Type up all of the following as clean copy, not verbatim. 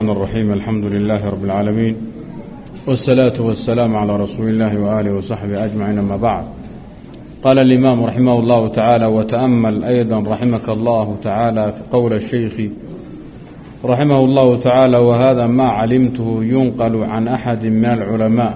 الرحيم الحمد لله رب العالمين والصلاة والسلام على رسول الله وآله وصحبه أجمعين. أما بعد، قال الإمام رحمه الله تعالى: وتأمل أيضا رحمك الله تعالى في قول الشيخ رحمه الله تعالى: وهذا ما علمته ينقل عن أحد من العلماء.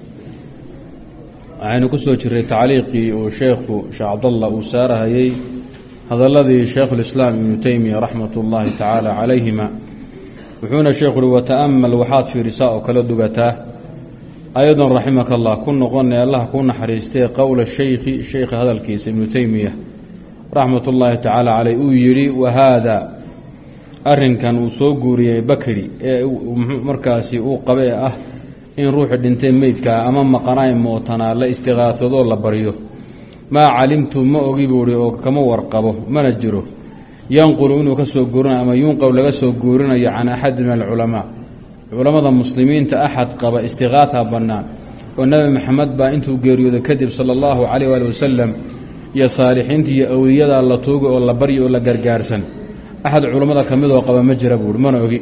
عين كسو جري تعليقي وشيخ عبد الله وسارهي هذا الذي شيخ الإسلام ابن تيمية رحمة الله تعالى عليهما وحون الشيخ وتأمل وحاط في رساء كلا دقته أيضا رحمك الله كن قلنا الله كن حريستي قول الشيخ هذا الكيس ابن تيمية رحمة الله تعالى عليه ويري: وهذا أرن كان وسوقوري بكري مركاسي وقبيئة إن روح الدنتين ميتك أمام قنايم موتنا لا استغاثة الله بريه ما علمت ما أجيبوري أو كما ورقبه ما نجره ينقل إنه كسوقورنا أما ينقل لكسوقورنا عن أحد من العلماء المسلمين تأحد قبا استغاثة بنان والنبي محمد با انتو قيريو ذا كذب صلى الله عليه وآله وسلم يا صالحين يا أولياء الله توقع ولا بري ولا قرقارسا أحد علماء كمدوا قبا مجربور ما نوغي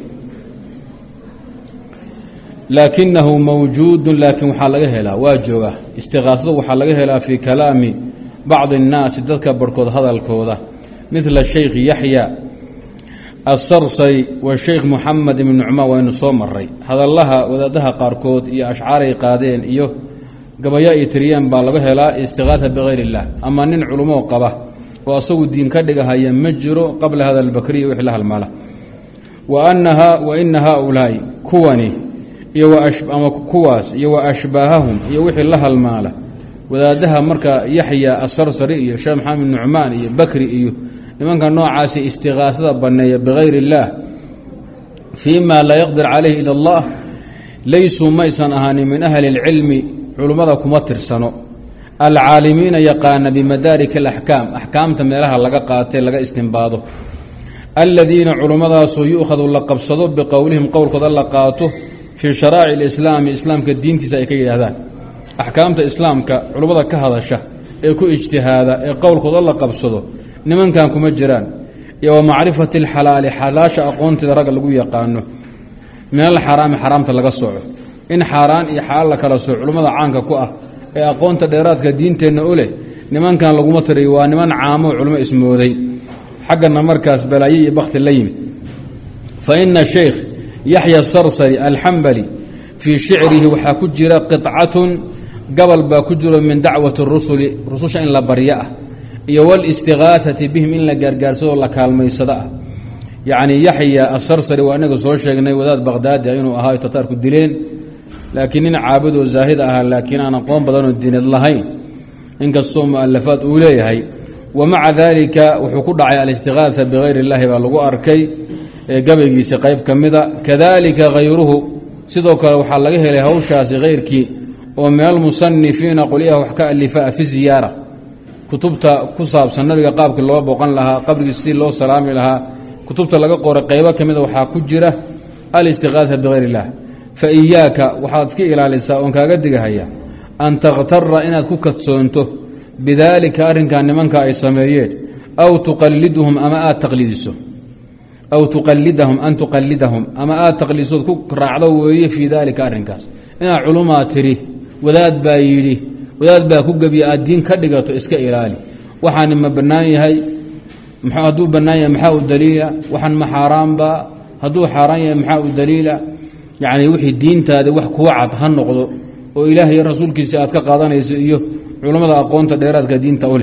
لكنه موجود لكن وحلقه لا واجوه استغاثه وحلقه لا في كلام بعض الناس تذكر كود هذا الكوده مثل الشيخ يحيى الصرصي والشيخ محمد بن نعمان وين صومري هذا الله ودادها قاركود يا أشعاري قادين إيوه قبياء تريان بالغه لا استغاثة بغير الله أما نن علماء قبه وأصو الدين كدقها يمجروا قبل هذا البكري ويحلها المال وإن هؤلاء كواني أما كواس أشباههم يوحي لها المال ودادها مركا يحيى الصرصري الشيخ محمد بن نعمان بكري إيوه لمن كان نوعاسي استغاثة بنية بغير الله فيما لا يقدر عليه إلا الله ليسوا ميسان أهاني من أهل العلم علماء كمتر سنو العالمين يقان بمدارك الأحكام أحكام تميلها لقى قاتل لقى استنباضه الذين علماء يؤخذوا اللقب صدوا بقولهم قول قد لقاته في شرائع الإسلام إسلام كالدين تسايكي هذا أحكام إسلام كعلماء كهذا الشه يكو اجتهاد قول قد لقب صدوا niman kan kuma jiraan iyo macrifati halal halaasha aqoonta rag lagu yaqaano meel xaraamta laga sooco in xaraan iyo xalaal kala soo culimada caanka ku ah ee aqoonta dheeraadka diinteena u leh niman kan lagu matariyo waa niman caamo culimo ismooday xaqana markaas balaayi iyo baqti la yimid fa inna sheikh yahya as-sarsari al-hanbali fi shi'rihi waxa ku jira qit'atun qabal ba ku jiro min da'wati ar-rusuli rususha in la bariyaa iyo wal istigaathati bihim in la gargaarsado la kaalmaysada yaani yahya as-sarsari waa anaga soo sheegnay wadaad baghdad inuu ahaa tatarku dileen laakiin in caabud oo zaahid ah laakiin aan aqoon badan oo diinad lahayn in kasoo mu'allafat uu leeyahay wama'a dhalika wuxuu ku dhacay al-istighaatha bighayri allah baa lagu arkay gabaygiisa qayb kamida kadalika ghayruhu sidoo kale waxa laga helay hawshaasi ghayrkii oo meel musannifiina quliyaha wax ka alifa fi ziyara kutubta ku saabsan nabiga qaabkii loo boqon lahaa qabrigiisa loo salaami lahaa kutubta laga qoray qaybo kamida waxa ku jira al-istighaatha bighayri allah fa iyyaka waxaad ka ilaalisaa oo kaaga digahaya an taghtarra inaad ku kadsoonto bidalika arrinkan nimanka ay sameeyeen aw tuqalliduhum ama aad taqlidiso aw tuqallidahum an tuqallidahum ama aad taqliso ku raacdo weeye fi dalika arrinkaas ina culumaa tiri wadaad baa yiri wadaad baa ku gabiya diin ka dhigato iska ilaali waxaan ma banaan yahay maxaa haduu banaan yahay maxaa u daliila waxaan ma xaraam ba haduu xaraan yahay maxaa u daliila yaani wixii diintaada wax ku cad han noqdo oo ilaahay iyo rasuulkiisa aad ka qaadanayso iyo culimada aqoonta dheeraadka diinta u leh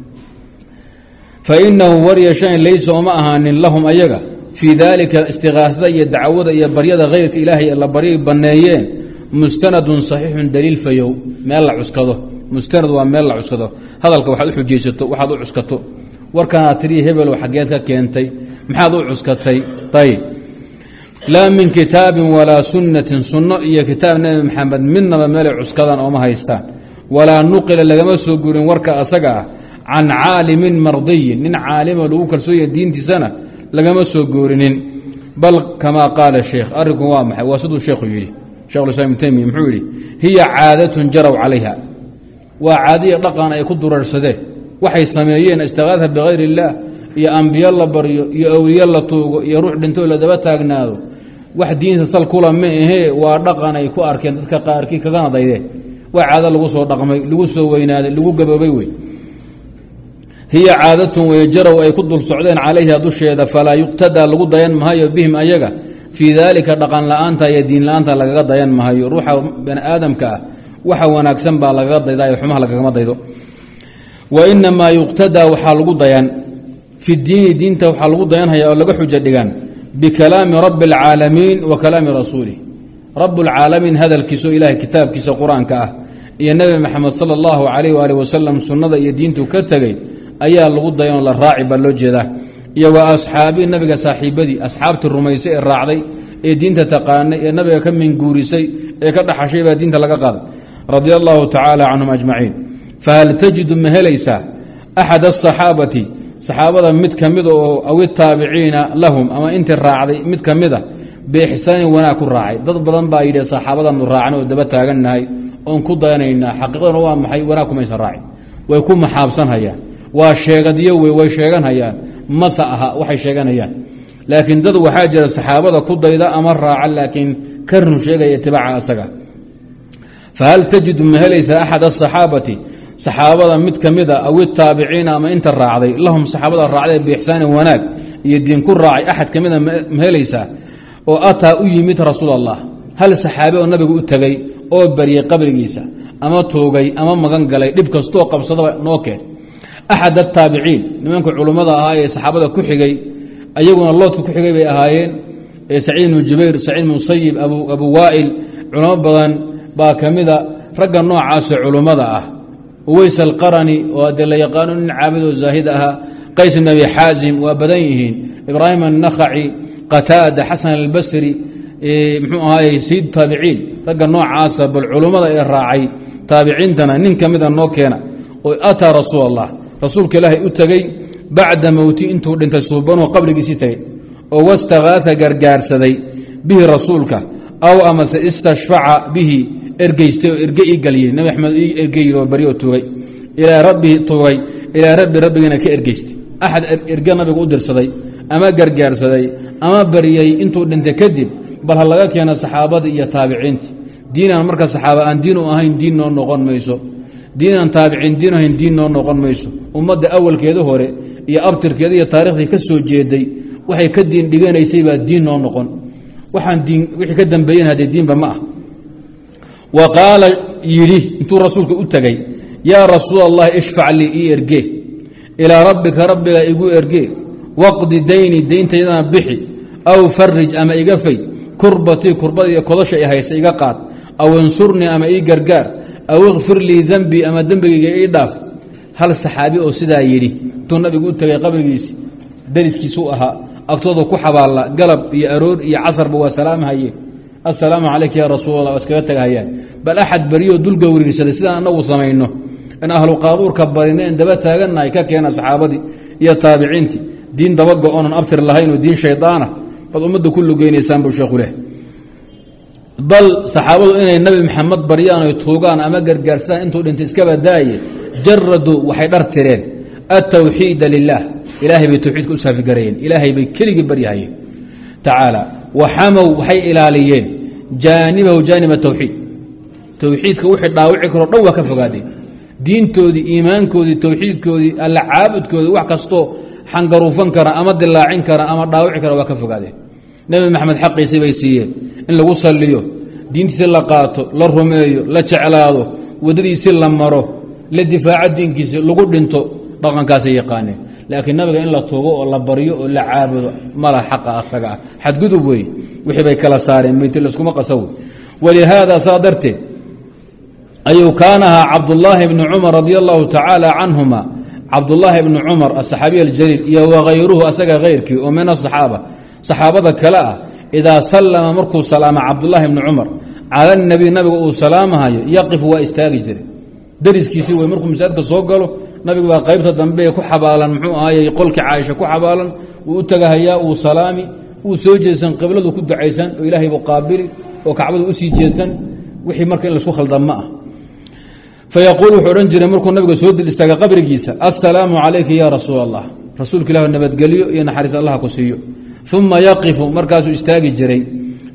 fa innahu wariya shay laysa ma ahanin lahum ayaga fi dalika istighaatha iyo dacwada iyo baryada ghayrka ilaahay la bariyay baneeyeen مستند صحيح دليل فيو ميل لا عسكدو مستند waa meel la cuskado hadalka waxaad u xujeysato waxaad u cuskato warkana tiri hebel oo xageed ka keentay maxaad u cuskatay tayib la min kitabin wala sunnatin sunno iyo kitaab nabi maxamed minna meel cuskadan oo ma haystaan wala nuqila lagama soo guurin warka asaga aan caalimin mardiy nin caalima lagu kalsooyay diintiisana lagama soo guurinin bal kama qala sheekh arigu waa maxay waasadu sheekhu yiri شيخ الإسلام ابن تيمية محوري هي عادة جروا عليها وعادية لقان أي كدر الرسده وحي سميين استغاثة بغير الله يا أنبياء الله بريو يا أولياء الله طوق يا روح دنتو إلى دبتها أجناده wax diinta sal kula ma ahee waa dhaqan ay ku arkeen dadka qaarkii kagana daydeen waa caado lagu soo dhaqmay lagu soo weynaaday lagu gaboobay wey hiya caadatun weejarow ay ku dul socdeen calayha dusheeda falaa yuqtadaa lagu dayan mahayo bihim ayaga fii daalika dhaqan la'aanta iyo diin la'aanta lagaga dayan mahayo ruuxa bani aadamka ah waxa wanaagsan baa lagaga daydayo xumaha lagagama daydo wa inamaa yuqtadaa waxaa lagu dayan fi diini diinta waxaa lagu dayanhaya oo laga xujo dhigan bikalaami rabbi اlcaalamiin wa kalaami rasuulih rabb اlcaalamiin hadalkiisa oo ilahay kitaabkiisa qur-aanka ah iyo nebi maxamed sala اllahu calayh waalih wasalam sunnada iyo diintu ka tegey ayaa lagu dayanoo la raaci baa loo jeedaa iyo wa asxaabii nabiga saaxiibadii asxaabtii rumaysay ee raacday ee diinta taqaanay ee nabiga ka minguurisay ee ka dhaxashay baa diinta laga qaaday radia allahu tacaala canhum ajmaciin fahal tajidu ma helaysaa axad asaxaabati saxaabada mid ka mida oo aw itaabiciina lahum ama intii raacday mid ka mida biixsaanin wanaag ku raacay dad badan baa yidhi saxaabadanu raacna oo daba taagannahay oon ku dayanaynaa xaqiiqaduna waa maxay wanaag kumaysan raacin way ku maxaabsanhayaan waa sheegadiyo wey way sheeganhayaan mase aha waxay sheeganayaan laakiin dad waxaa jira saxaabada ku dayda ama raaca laakiin ka run sheegaya itibaaca asaga fahal tajidu ma helaysaa axad asaxaabati saxaabada mid ka mida aw itaabiciina ama inta raacday lahum saxaabada raacday biixsaanin wanaag iyo diin ku raacay axad ka mida ma helaysaa oo ataa u yimid rasuul allah hal saxaabe oo nabigu u tegey oo baryey qabrigiisa ama tuugay ama magan galay dhib kastoo qabsadaba noo keen axad ataabiciin nimanka culummada ahaa ee saxaabada ku xigay ayaguna loodka ku xigay bay ahaayeen saciid ibnu jubayr saciid ibnu musayib abu waa'il culamo badan baa ka mida ragga noocaasoo culummada ah uways alqarani oo dee la yaqaano nin caabid oo zaahid ahaa qays ibn abi xaazim waa badan yihiin ibraahim annakhaci qataada xasan albasri muxuu ahaayey sayid taabiciin ragga noocaasa bal culummada ee raacay taabiciintana nin ka mida noo keena oo ataa rasuul allah rasuulka ilaahay u tegey bacda mowti intuu dhintay suubanuhu qabrigiisii tegey oo wastakaata gargaarsaday bihi rasuulka aw amase istashfaca bihi ergeystay oo erge ii galiyey nabi axmed ii ergeyir oo baryo tuugay ilaa rabbii tuugay ilaa rabbi rabbigiina ka ergeystay axad erge nabigu u dirsaday ama gargaarsaday ama baryey intuu dhintay kadib bal ha laga keena saxaabadii iyo taabiciintii diinaan marka saxaaba aan diin u ahayn diin noo noqon mayso diinaan taabiciin diin ahayn diin noo noqon mayso ummadda awalkeeda hore iyo abtirkeeda iyo taariikhdii ka soo jeeday waxay ka diin dhiganaysay baa diin noo noqon waxaan diin wixii ka dambeeyeen haddee diinba ma ah wa qaala yidhi intuu rasuulka u tegey yaa rasuul allahi ishfac lii ii erge ilaa rabbika rabbiga igu erge waqdi dayni dayntayadana bixi aw farij ama iga fay kurbatii kurbada iyo kodasha i haysa iga qaad aw insurnii ama ii gargaar aw ikfir lii dembii ama dembigayga ii dhaaf hal saxaabi oo sidaa yidhi intuu nabigu u tegay qabrigiisi dariskiisuu ahaa agtooda ku xabaalla galab iyo aroor iyo casarba waa salaamhaye assalaamu calayka ya rasuul allah waa iskaga tagahayaan bal axad beryoo dulga wiriirsaday sidaan annagu samayno in ahlu qaabuurka barina en daba taagannahay ka keena saxaabadii iyo taabiciintii diin daba go-onan abtir lahaynoo diin shaydaana baad ummadda ku lugeynaysaan buu sheekhu leh bal saxaabadu inay nabi maxamed baryaan oy tuugaan ama gargaarsadaan intuu dhintay iska badaaye jaraduu waxay dhar tireen altawxiida lilah ilaahay bay tawxiidka u saafigarayeen ilaahay bay keligii baryahayeen tacaala waxamow waxay ilaaliyeen jaanibahu jaanib atawxiid tawxiidka wixii dhaawici karoo dhan waa ka fogaadeen diintoodii iimaankoodii tawxiidkoodii alla caabudkoodii wax kastoo xangaruufan kara ama dilaacin kara ama dhaawici kara waa ka fogaadeen nebi maxamed xaqiisii bay siiyeen in lagu salliyo diintiisi la qaato la rumeeyo la jeclaado waddadiisi la maro la difaaco diinkiisi lagu dhinto dhaqankaasay yaqaaneen laakiin nabiga in la tuugo oo la baryo oo la caabudo mala xaqa asaga ah xadgudub wey wixii bay kala saareen meyti laskuma qasaw walihaada saa darteed ayuu kaanahaa cabdullaahi bni cumar radia allahu tacaala canhuma cabdullaahi bni cumar asaxaabiy aljaliil iyo wakayruhu asaga kayrkii oo min asaxaaba saxaabada kale ah idaa sallama markuu salaama cabdullaahi bni cumar cala nabiy nabiga uu salaamahayo yaqifu waa istaagi jiray dariskiisii wey markuu masaajidka soo galo nabigu baa qaybta dambe ku xabaalan muxuu ahayey qolkii caaisha ku xabaalan wuu u tagahayaa uu salaami wuu soo jeedsan qibladu ku ducaysan oo ilaahay buu qaabili oo kacbadu usii jeedsan wixii marka in laisku khaldan ma ah fayaquul wuxuu odhan jiray markuu nabiga soo dil istaaga qabrigiisa assalaamu calayka ya rasuul allah rasuulka ilah nabadgelyo iyo naxariis allah ku siiyo uma yaqifu markaasuu istaagi jiray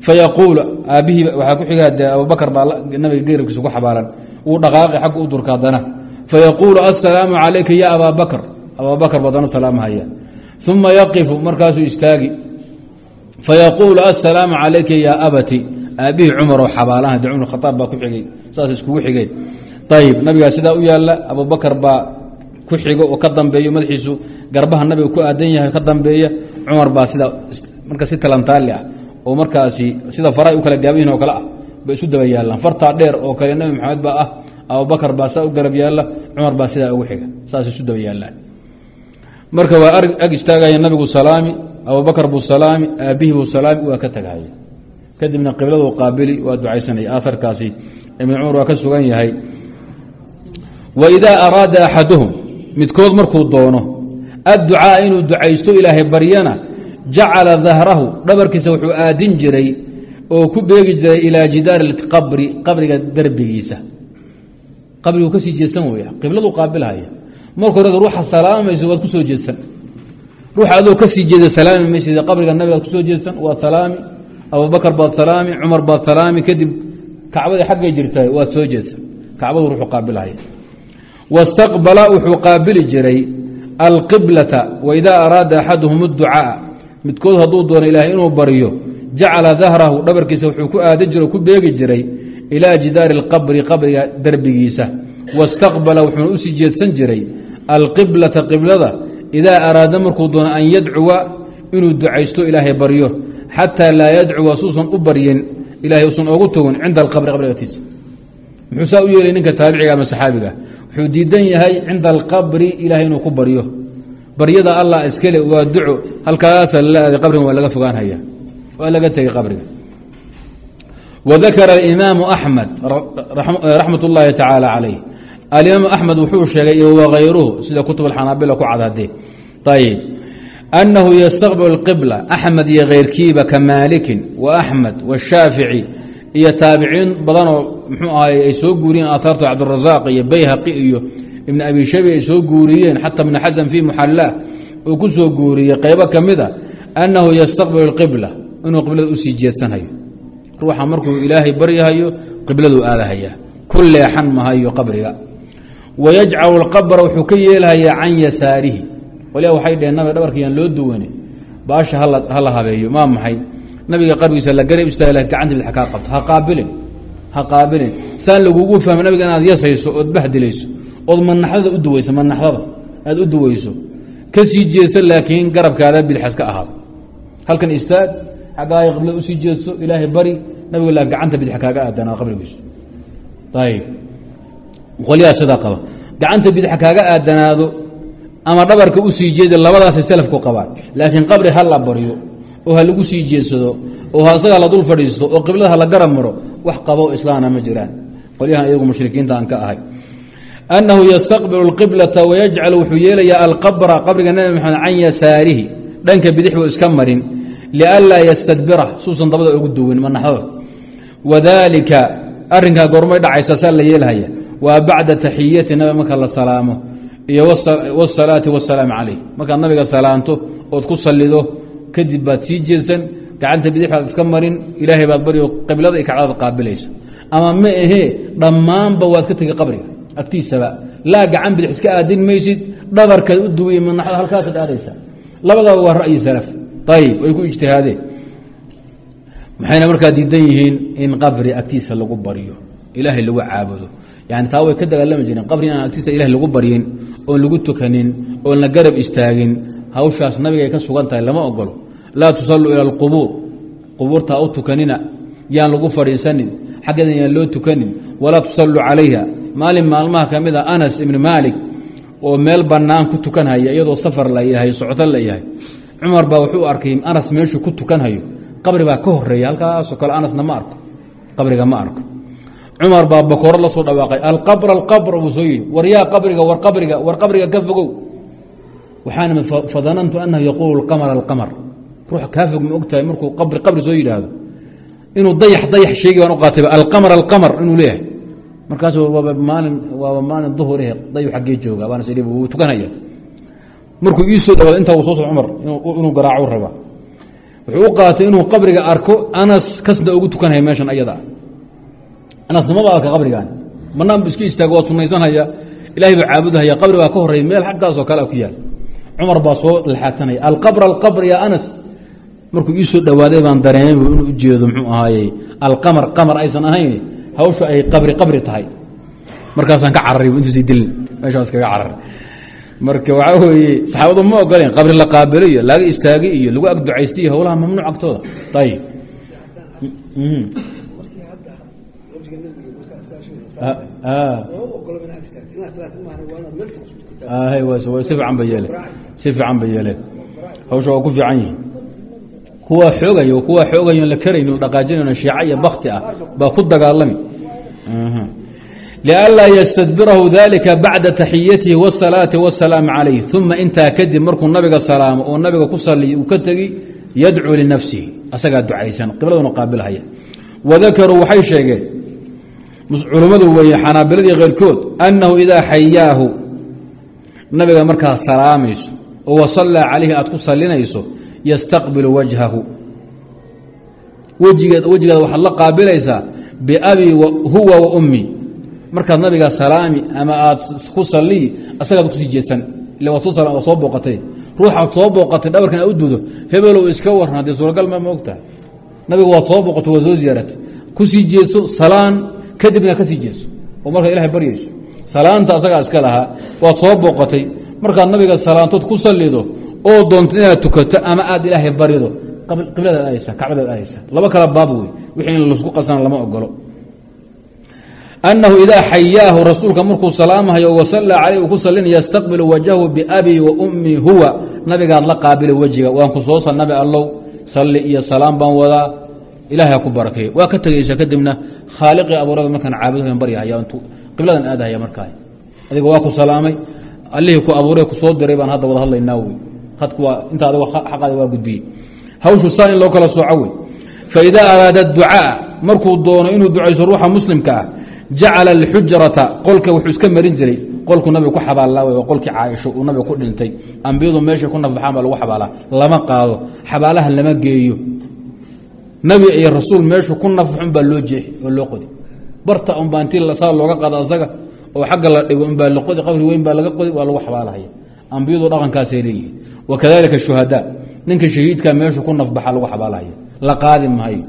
fayaquul aabihii waxaa ku xiga de abubakar baa nabiga geerkiisa ku xabaalan uu dhaqaaqi xagga u durka haddana fayaquulu assalaamu calayka ya abaa bakr badana salaamhaya uma yaqifu markaasuu istaagi fayaquulu assalaamu calayka ya abati aabihii cumaroo xabaalaha de cumar khaaab baa ku xigay saas iskugu xigeen ayib nabigaa sidaa u yaalla abubakar baa ku xigo oo ka dambeeyo madaxiisu garbaha nabiga ku aadan yahay ka dambeeya cumar baa sidaa marka si talantaali ah oo markaasi sida faray u kala gaaban yihin oo kale ah bay isu daba yaallaan fartaa dheer oo kale nabi maxamed baa ah abubakar baa saa u garab yaalla cumar baa sidaa ugu xiga saas isu daba yaallaan marka waa ag istaagaya nabigu salaami abubakar buu salaami aabihii buu salaami waa ka tagahaya kadibna qibladu qaabili waa ducaysanaya aaarkaasi ibn cumar waa ka sugan yahay waidaa araada axaduhum midkood markuu doono adducaa inuu ducaysto ilaahay baryana jacala dahrahu dhabarkiisa wuxuu aadin jiray oo ku beegi jiray ilaa jidaari qabri qabriga derbigiisa qabrigu kasii jeedsan wey qibladu qaabilhaya marka hore ruuxa salaamayso waad kusoo jeedsan ruuxa adoo kasii jeeda salaami maysid qabriga nabigaad kusoo jeedsan waa salaami abubakar baad salaami cumar baad salaami kadib kacbadii xaggay jirta waad soo jeedsan kacbadu ruuxu qaabilhaya wastaqbala wuxuu qaabili jiray alqiblata waidaa araada axaduhum adducaa midkood hadduu doono ilaahay inuu baryo jacala dahrahu dhabarkiisa wuxuu ku aadin jiro ku beegi jiray ilaa jidaari alqabri qabriga derbigiisa wastaqbala wuxuuna usii jeedsan jiray alqiblata qiblada idaa araada markuu doono an yadcuwa inuu ducaysto ilaahay baryo xataa laa yadcuwa suusan u baryin ilahay usan ogu togin cinda alqabri qabrigatiisa muxuu saa u yeelay ninka taabiciga ama saxaabiga wuxuu diidan yahay cinda alqabri ilahay inuu ku baryo baryada allah iskale waa duco halkaasa lala aaday qabriga waa laga fogaanhaya waa laga tegay qabriga wadakara alimaamu axmed raxmat ullaahi tacaala calayh alimaamu axmed wuxuu sheegay iyo wakayruhu sida kutub alxanaabila ku cadhadee ayib annahu yastaqbilu alqibla axmed iyo keyrkiiba ka maalikin wa axmed washaafici iyo taabiciin badanoo mxuu ahay ay soo guuriyeen aaaarta cabdirazaaq iyo bayhaqi iyo ibn abi shabi ay soo guuriyeen xata ibn xasan fii muxallaa uu ku soo guuriyey qaybo ka mid a annahu yastaqbilu alqibla inuu qiblada usii jeedsanhayo ruuxa markuu ilaahay baryahayo qibladuu aadahaya ku leexan mahayo qabriga wayajcalu alqabra wuxuu ka yeelhayaa can yasaarihi waliba waxay dheheen nabiga dhabarkayaan loo duwane baasha hala habeeyo maa maxay nabiga qabrigiisa la garab istaag gacanta bidx kaa qabto ha qaabilin saan lagugu fahmo nabiga inaad yasayso ood bahdilayso ood manaxdada u duweyso manaxdada aad u duweyso ka sii jeedso laakiin garabkaada bidxas ka ahaado halkan istaag xaggaay qiblada usii jeedso ilaahay bari nabiga la gacanta bidx kaaga aadanaa qabrigiisu ayib qolyaha sidaa qaba gacanta bidx kaaga aadanaado ama dhabarka usii jeeda labadaasay salafku qabaan laakiin qabri ha la baryo oo ha lagu sii jeedsado oo asaga la dul fadhiisto oo qiblada ha la garab maro wax qabo islaana ma jiraan qolyahan iyagu mushrikiinta aan ka ahay annahu yastaqbilu alqiblata wayajcalu wuxuu yeelayaa alqabra qabriga nabi maxamed can yasaarihi dhanka bidix buu iska marin lianlaa yastadbira suusan dabada ugu duwin manaxdada wadaalika arrinkaa goormay dhacaysa saa la yeelhaya waa bacda taxiyati nabi marka la salaamo iyo wsalaati wasalaamu calayh markaad nabiga salaanto ood ku salido kadib baad sii jeedsan gacanta bidix baad iska marin ilaahay baad baryo qiblada iyo kacdada qaabilaysa ama ma ahee dhammaanba waad ka tegi qabriga agtiisaba laa gacan bidix iska aadin maysid dhabarkaad u duwiye manaxda halkaasaad aadaysa labadaba waa ra'yi salaf ayib way ku ijtihaadeen maxayna markaa diidan yihiin in qabri agtiisa lagu baryo ilaahay lagu caabudo yani taa way ka dagaalami jireen qabri inaan agtiisa ilahay lagu baryin oon lagu tukanin oon la garab istaagin hawshaas nabigay ka sugan tahay lama ogolo laa tusalluu ila alqubuur qubuurtaa u tukanina yaan lagu fadhiisanin xaggeedan yaan loo tukanin walaa tusalluu calayha maalin maalmaha ka mid a anas ibni maalik oo meel bannaan ku tukanhaya iyadoo safar la yahay socoto la yahay cumar baa wuxuu arkay anas meeshuu ku tukanhayo qabri baa ka horeeya halkaasoo kale anasna ma arko qabriga ma arko cumar baa bakooro la soo dhawaaqay alqabr buu soo yidhi war yaa qabriga war qabriga ka fogow waxaana fadanantu annahu yaquulu alqamar ruux kaa fog ma ogtahay markuu qabri soo yidhaahdo inuu dayax sheegi baan u qaatayba alqamar inuu leeyahay markaas waaba maalin duhurihe dayu xaggee jooga baana sii wuu tukanaya markuu ii soo dhawaado intaa uu soo socdo cumar inuu garaaco rabaa wuxuu u qaatay inuu qabriga arko anas kasna ugu tukanhaya meeshan ayada anasna maba arka qabrigan banaan bu iska istaago waa sunaysanhaya ilahay baa caabudahaya qabri baa ka horreeya meel xaggaasoo kale ku yaal cumar baa soo laxaatanaya alqabr ya anas markuu ii soo dhowaaday baan dareemay inuu u jeedo muxuu ahaayey qamar aysan ahayn hawsha ay qabri tahay markaasaan ka cararay intuusi dilin meeshaan iskaga cararay marka waxaa weeye saxaabadu ma ogoleen qabri la qaabilo iyo laga istaagay iyo lagu agducaystay iyo howlaha mamnuuc agtooda ayib si fiican ba yeeleen hawsha waa ku fiican yihin kuwa xoogayo la karayno dhaqaajinayno shiica iyo bakti ah baa ku dagaalami لأnlaa ystadbirahu dalika bacda taxiyatihi والsalaaةi والsalaam عalayh uma intaa kadib markuu nabiga salaamo oo nabiga ku saliy uu ka tegi yadcuu linafsihi asagaa ducaysan qibladuna qaabilhaya wadakaruu waxay sheegeen culummadu weeye xanaabiladii keyrkood annahu idaa xayaahu nabiga markaad salaamayso oo wasallaa calayhi aad ku salinayso yastaqbilu wajhahu wejigeeda waxaad la qaabilaysaa biabii huwa wa ummi markaad nabiga salaami ama aad ku saliyi asagaad kusii jeedsan ila waad soo booqatay ruuxaad soo booqatay dhabarkan aad u dudo hebelow iska waran haddii suuragal ma ogtahay nabiga waad soo booqatay waa soo ziyaaratay kusii jeedso salaan kadibna ka sii jeedso oo markaad ilahay baryayso salaanta asagaa iska lahaa waad soo booqatay markaad nabiga salaantood ku salido oo doonto inaad tukato ama aad ilaahay barido qibladaad aadaysaa kacbadaad aadaysaa laba kala baab wey wixii in lasku qasana lama ogolo أنhu إdaa xayaahu rasuulka markuu salaamahayo wasallaa calayh uu ku salinaya yastaqbilu wajhahu biabii wa ummi huwa nabigaad la qaabila wejiga waan ku soo nabi allow salli iyo salaam baan wadaa ilahay ha ku barakeeyo waa ka tegaysa kadibna khaaliqii abuurada markaan caabudahan baryahaya qibladan aadahaya markaa adiga waa ku salaamay allihii ku abuuray ku soo diray baan hadda wada hadlaynaa wey hadku waa inta adigo xaqaada waa gudbiyey hawshu saa in loo kala sooco wey faidaa araada ducaa markuu doono inuu ducayso ruuxa muslimka ah jacala alxujrata qolka wuxuu iska marin jiray qolkuu nabiga ku xabaallaa waa qolkii caaisho uu nabiga ku dhintay ambiyadu meeshay ku nafbaxaan baa lagu xabaalaa lama qaado xabaalaha lama geeyo nebi iyo rasuul meeshu ku nafbaxun baa loo jeexi oo loo qodi barta unbaa intii saa looga qaado asaga oo xagga la dhigo unbaa la qodi qabri weyn baa laga qodi waa lagu xabaalahaya ambiyadu dhaqankaasay leeyihiin wakadalika shuhadaa ninka shahiidka meeshu ku nafbaxa lagu xabaalahaya la qaadi maayo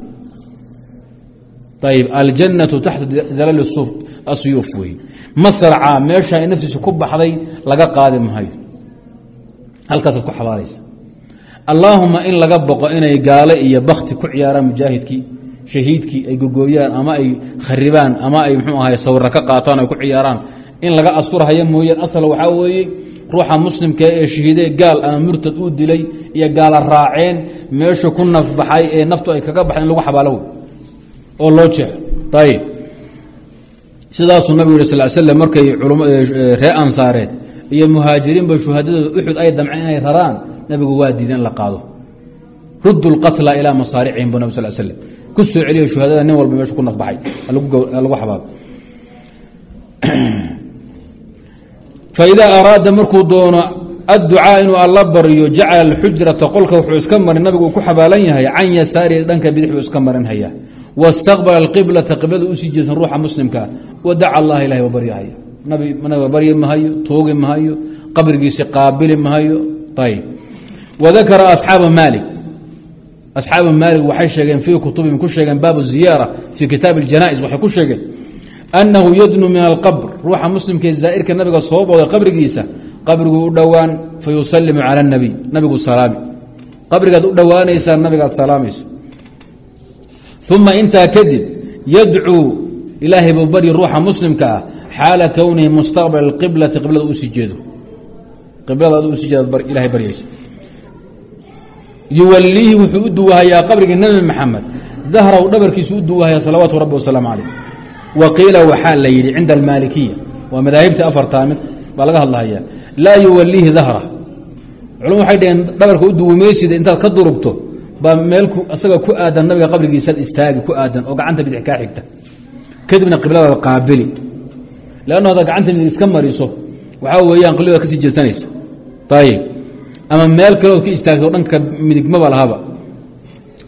ayb aljannatu taxta dalal asyuuf wey masracaa meesha ay naftiisu ku baxday laga qaadi maayo halkaasaad ku xabaalaysa allaahuma in laga boqo inay gaalo iyo bakti ku ciyaaraan mujaahidkii shahiidkii ay gogooyaan ama ay kharibaan ama ay mxuu ahay sawira ka qaataan ay ku ciyaaraan in laga asturhaya mooyaan asal waxaa weeye ruuxa muslimka ee shahiidee gaal ama murtad uu dilay iyo gaala raaceen meeshu ku nafbaxay ee naftu ay kaga baxday in lagu xabaalo oo loo jeexo ayb sidaasuu nabigu yih sal slam markay ree ansaareed iyo muhaajiriinba shuhadadooda uxud ay damceen inay raraan nabigu waa diiday in la qaado ruddu lqatla ilaa masaaricihim bu nab sal slm ku soo celiyo shuhadada nin walba meeshu ku nafbaxay lagu xabaabo faidaa araada markuu doono adducaa inuu alla baryo jacala alxujrata qolka wuxuu iska marin nabigu uu ku xabaalan yahay can yasaari dhanka bidix buu iska marinhaya wاstaqbala اqiblata qiblada usii jeesan ruuxa muslimkaa wadaca allaha ilahay waa baryahaya nabiga baryi mahayo toogi mahayo qabrigiisi qaabili mahayo ayb wadakara asxaabu maalik waxay sheegeen fii kutubihim ku sheegeen baabu ziyaara fii kitaabi اjanaaئis waxay ku sheegeen annahu yadnu min alqabr ruuxa muslimkae zaa'irka nabiga soo booday qabrigiisa qabriguu u dhowaan fayusalimu calى الnabiy nabigu salaami qabrigaad u dhowaanaysaa nabigaad salaamaysa uma intaa kadib yadcuu ilaahay buu baryi ruuxa muslimka ah xaala kownihi mustaqbal اqiblati qiblada usii jeedo qibladaad usii jeeda ilahay baryaysa yuwaliihi wuxuu u duwahayaa qabrigii nebi maxamed dahrahu dhabarkiisu u duwahayaa salawaatu rabbi wasalaamu calayh wa qiila waxaa la yidhi cinda almaalikiya waa madaahibtii afartaa mid baa laga hadlahaya laa yuwaliihi dahra culum waxay dhaheen dhabarka u duwumaysida intaad ka durugto baa meelku isaga ku aadan nabiga qabrigiisaad istaagi ku aadan oo gacanta bidix kaa xigta kadibna qibladaada qaabili lanno haddaad gacanta midig iska mariso waxaa weeyaan qibladaad kasii jeesanaysa ayib ama meel kaleood ka istaagto dhanka midig maba lahaba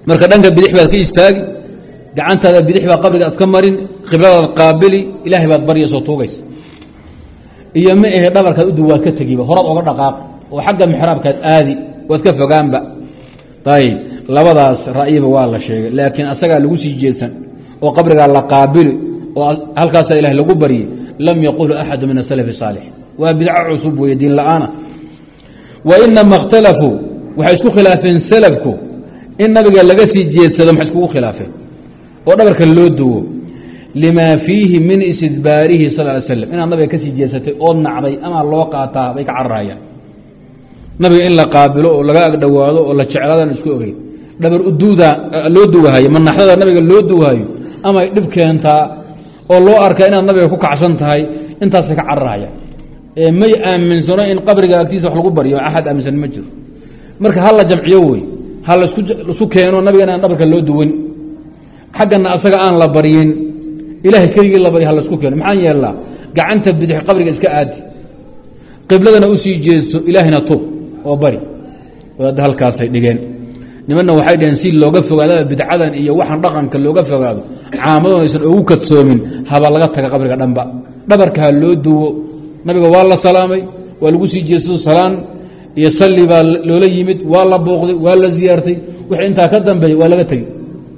marka dhanka bidix baad ka istaagi gacantaada bidix baa qabriga aad ka marin qibladaad qaabili ilaahay baad barya soo tuugaysa iyo ma ahe dhabarkaad u duwaad ka tegiba horaad oga dhaqaaq oo xagga mixraabkaad aadi waad ka fogaanba ayib labadaas ra'yiba waa la sheegay laakiin asagaa lagu sii jeedsan oo qabrigaa la qaabili oo halkaasaa ilahay lagu baryay lam yaqulu axadu min asalafi saalix waa bidco cusub weeye diin la'aana wa inama اkhtalafuu waxay isku khilaafeen salafku in nabiga laga sii jeedsado maxay iskugu khilaafeen oo dhabarka loo duwo lima fiihi min istidbaarihi sal ly slam inaad nabiga ka sii jeedsatay oo nacday ama loo qaataa bay ka cararayaan nabiga in la qaabilo oo laga agdhowaado oo la jeclaadaan isku ogeyn dhabar uduuda loo duwahayo manaxdada nabiga loo duwahayo amay dhib keentaa oo loo arkaa inaad nabiga ku kacsan tahay intaasay ka cararayaan may aaminsano in qabriga agtiisa wax lagu baryo axad aaminsan ma jiro marka ha la jamciyo wey ha laisku keeno nabigana aan dhabarka loo duwan xaggana asaga aan la baryin ilahay keligii la barya ha laisku keeno maxaan yeelnaa gacanta bidix qabriga iska aadi qibladana usii jeesto ilaahina tub oo bari wadaadda halkaasay dhigeen nimanna waxay dhaheen si looga fogaado bidcadan iyo waxaan dhaqanka looga fogaado caamadon aysan ugu kadsoomin haba laga taga qabriga dhanba dhabarka ha loo duwo nabiga waa la salaamay waa lagu sii jeesto salaan iyo salli baa loola yimid waa la booqday waa la ziyaartay wixii intaa ka dambeeyey waa laga tegey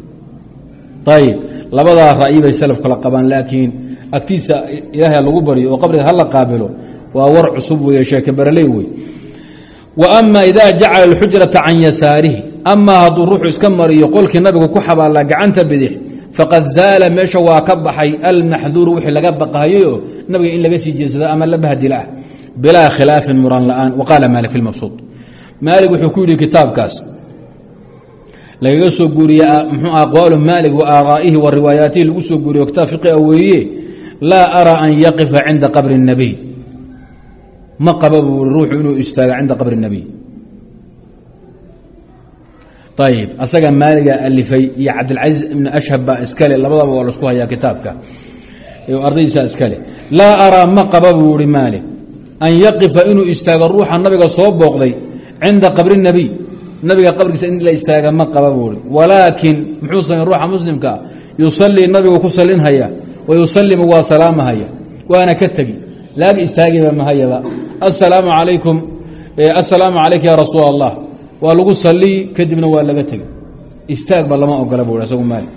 ayib labadaa ra'yi bay salaf kala qabaan laakiin agtiisa ilaahay lagu baryo oo qabriga hala qaabilo waa war cusub weeye sheeke baraley wey wa ama idaa jacala alxujrata can yasaarihi amaa hadduu ruuxu iska mariyo qolkii nabigu ku xabaallaa gacanta bidix faqad zaala meesha waa ka baxay almaxduuru wixii laga baqahayeyo nabiga in laga sii jeedsada ama la bahdila ah bilaa khilaafin muran la'aan waqaala maalik fi lmabsuud maalik wuxuu ku yidhi kitaabkaas lagaga soo guuriye mxuu aqwaalu maalik wa aaraa'ihi wa riwaayaatihi lagu soo guuriyo kitaab fiqia weeye laa araa an yaqifa cinda qabri الnabiy ma qaba buu ruuxu inuu istaaga cinda qabri الnabiy ayib asaga maaliga alifay iyo cabdilcaziiz ibn ashhab baa iskale labadaba waa laisku hayaa kitaabka ardaydiisa iskale laa araa ma qaba buu ihi maalik an yaqifa inuu istaago ruuxa nabiga soo booqday cinda qabri الnabiy nabiga qabrigiisa in la istaaga ma qaba buu ihi walaakin muxuu samey ruuxa muslimkaa yusallii nabigu ku salinhaya wa yusallimu waa salaamahaya waana ka tegi laaga istaagiba mahayaba assalaamu calaykum assalaamu calayka ya rasuul allah waa lagu salii kadibna waa laga tegi istaagba lama ogola buu isagu maali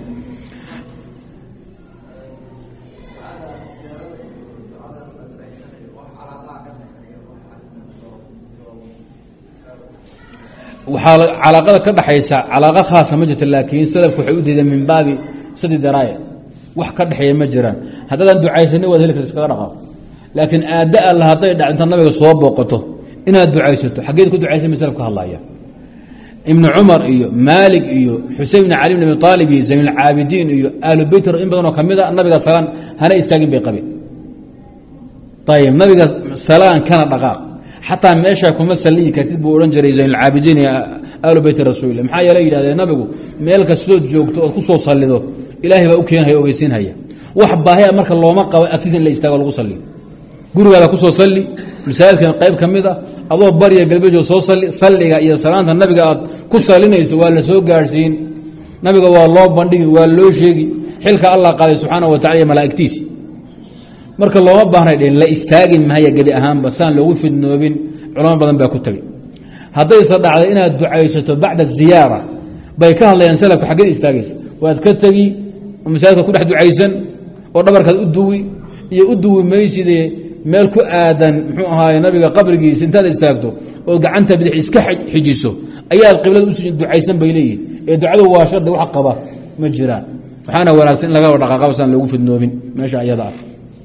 waxaa calaaqada ka dhaxaysa calaaqa khaasa ma jirta laakiin salafku waxay u diideen min baabi sadi daraaya wax ka dhexeeya ma jiraan haddadaan ducaysanay waad heli karta iskaga dhaqaaqo laakiin aadda alla hadday dhacinta nabiga soo booqato inaad ducaysato xaggeed ku ducaysan ma salaf ka hadlaya ibnu cumar iyo maalik iyo xusein bn cali bn abi aalib iyo zaynulcaabidiin iyo ahlu beyt in badanoo ka mida nabiga salaan hana istaagin bay qabeen ayib nabiga salaan kana dhaqaaq xataa meesha kuma saliyi kartid buu odhan jiray zaynulcaabidiin iyo ahlu beyti rasuulillah maxaa yeele yidhahdeen nabigu meel kastood joogto ood ku soo sallido ilaahay baa u keenhaya ogeysiinhaya wax baahia marka looma qabo agtiisa in la istaago lagu salliyo gurigaada ku soo salli masaajidkan qayb ka mid a adoo barya galbejo soo salli salliga iyo salaanta nabiga aad ku sallinayso waa la soo gaadhsiin nabiga waa loo bandhigi waa loo sheegi xilka allah qaaday subxaana wa tacala iyo malaa'igtiisi marka looma baahnay dheen la istaagi mahaya gebi ahaanba saan loogu fidnoobin culamo badan baa ku tegey haddayse dhacday inaad ducaysato bacda ziyaara bay ka hadlayaan salafka xaggeed istaagaysa waad ka tegi masaajidka ku dhex ducaysan oo dhabarkaad u duwi iyo u duwi maysidee meel ku aadan muxuu ahaaye nabiga qabrigiisa intaad istaagto oo gacanta bidix iska xijiso ayaad qiblada u ducaysan bay leeyihin ee ducadu waa shardi wax qaba ma jiraan waxaana wanaagsan in laga dhaqaaqaba saan loogu fidnoobin meesha ayada ah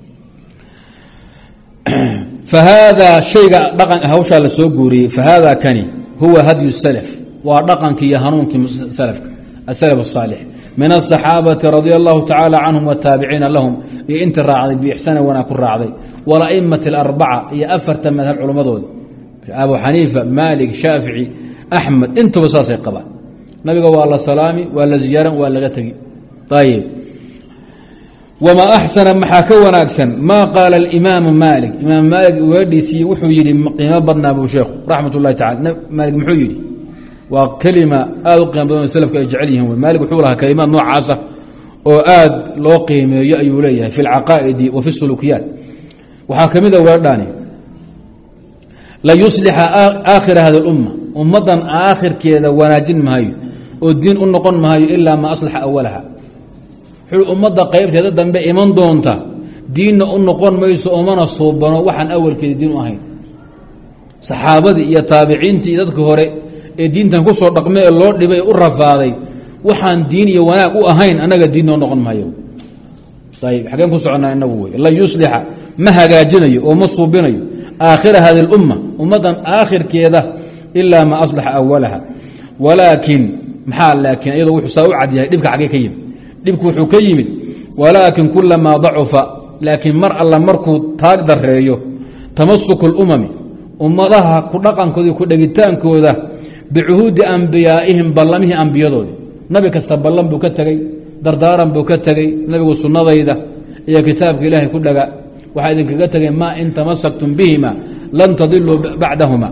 fahaada shayga dhaqan hawshaa la soo guuriyey fahaada kani huwa hadyu salaf waa dhaqankii iyo hanuunkii salafka asalaf الصaalix min الصaxaabati radia allahu tacaala canhum wataabiciina lahum iyo inti raacday biixsaani wanaag ku raacday walaimati اlarbaca iyo afarta madhab culummadooda abu xaniifa maalik shaafici axmed intuba saasay qabaan nabiga waa la salaami waa la ziyaaran waa laga tegi ayib wma axsana maxaa ka wanaagsan maa qaala اlimaamu maalik imaam maalik weedhiisii wuxuu yidhi qiimo badnaa buu sheekhu raxmat اllahi tacala maalik muxuu yidhi وكلمة آد قيم بدون السلف كيجعلهم مالك وحولها كلمات نوع عاصة وآد لو قيم يأيوليها في العقائد وفي السلوكيات وحاكم ذا ورداني لا يصلح آخر هذه الأمة أمة آخر كذا وناجن مهاي والدين النقن مهاي إلا ما أصلح أولها حلو أمة قيبت هذا الدنب إيمان دونتا دين النقن ما يسؤمن الصوبنا وحن أول كذا دين أهين صحابة يا تابعين تيذكر هوري الدين تنقص رقمي الله لبي أرف هذا وحن دين يوانا أهين أنا قد دين النقن مهاي طيب حكيم كسرنا النبوي الله يصلح مها جاجني ومصوبني آخر هذه الأمة أمة آخر كذا إلا ما أصلح أولها ولكن محال لكن أيضا وحساو عديها دبك عقيكيم دبك وحكيم ولكن كلما ضعف لكن مرء الله مركو تقدر رأيه تمسك الأمم أمضاها كدقان كذي كدقتان كذا بعهود أنبيائهم بلمه أنبياء نبي كستبلم بكتغي دردارا بكتغي نبي وسنة ذا يا كتاب إله كدقا وحيث كتغي ما إن تمسكتم بهما لن تضلوا بعدهما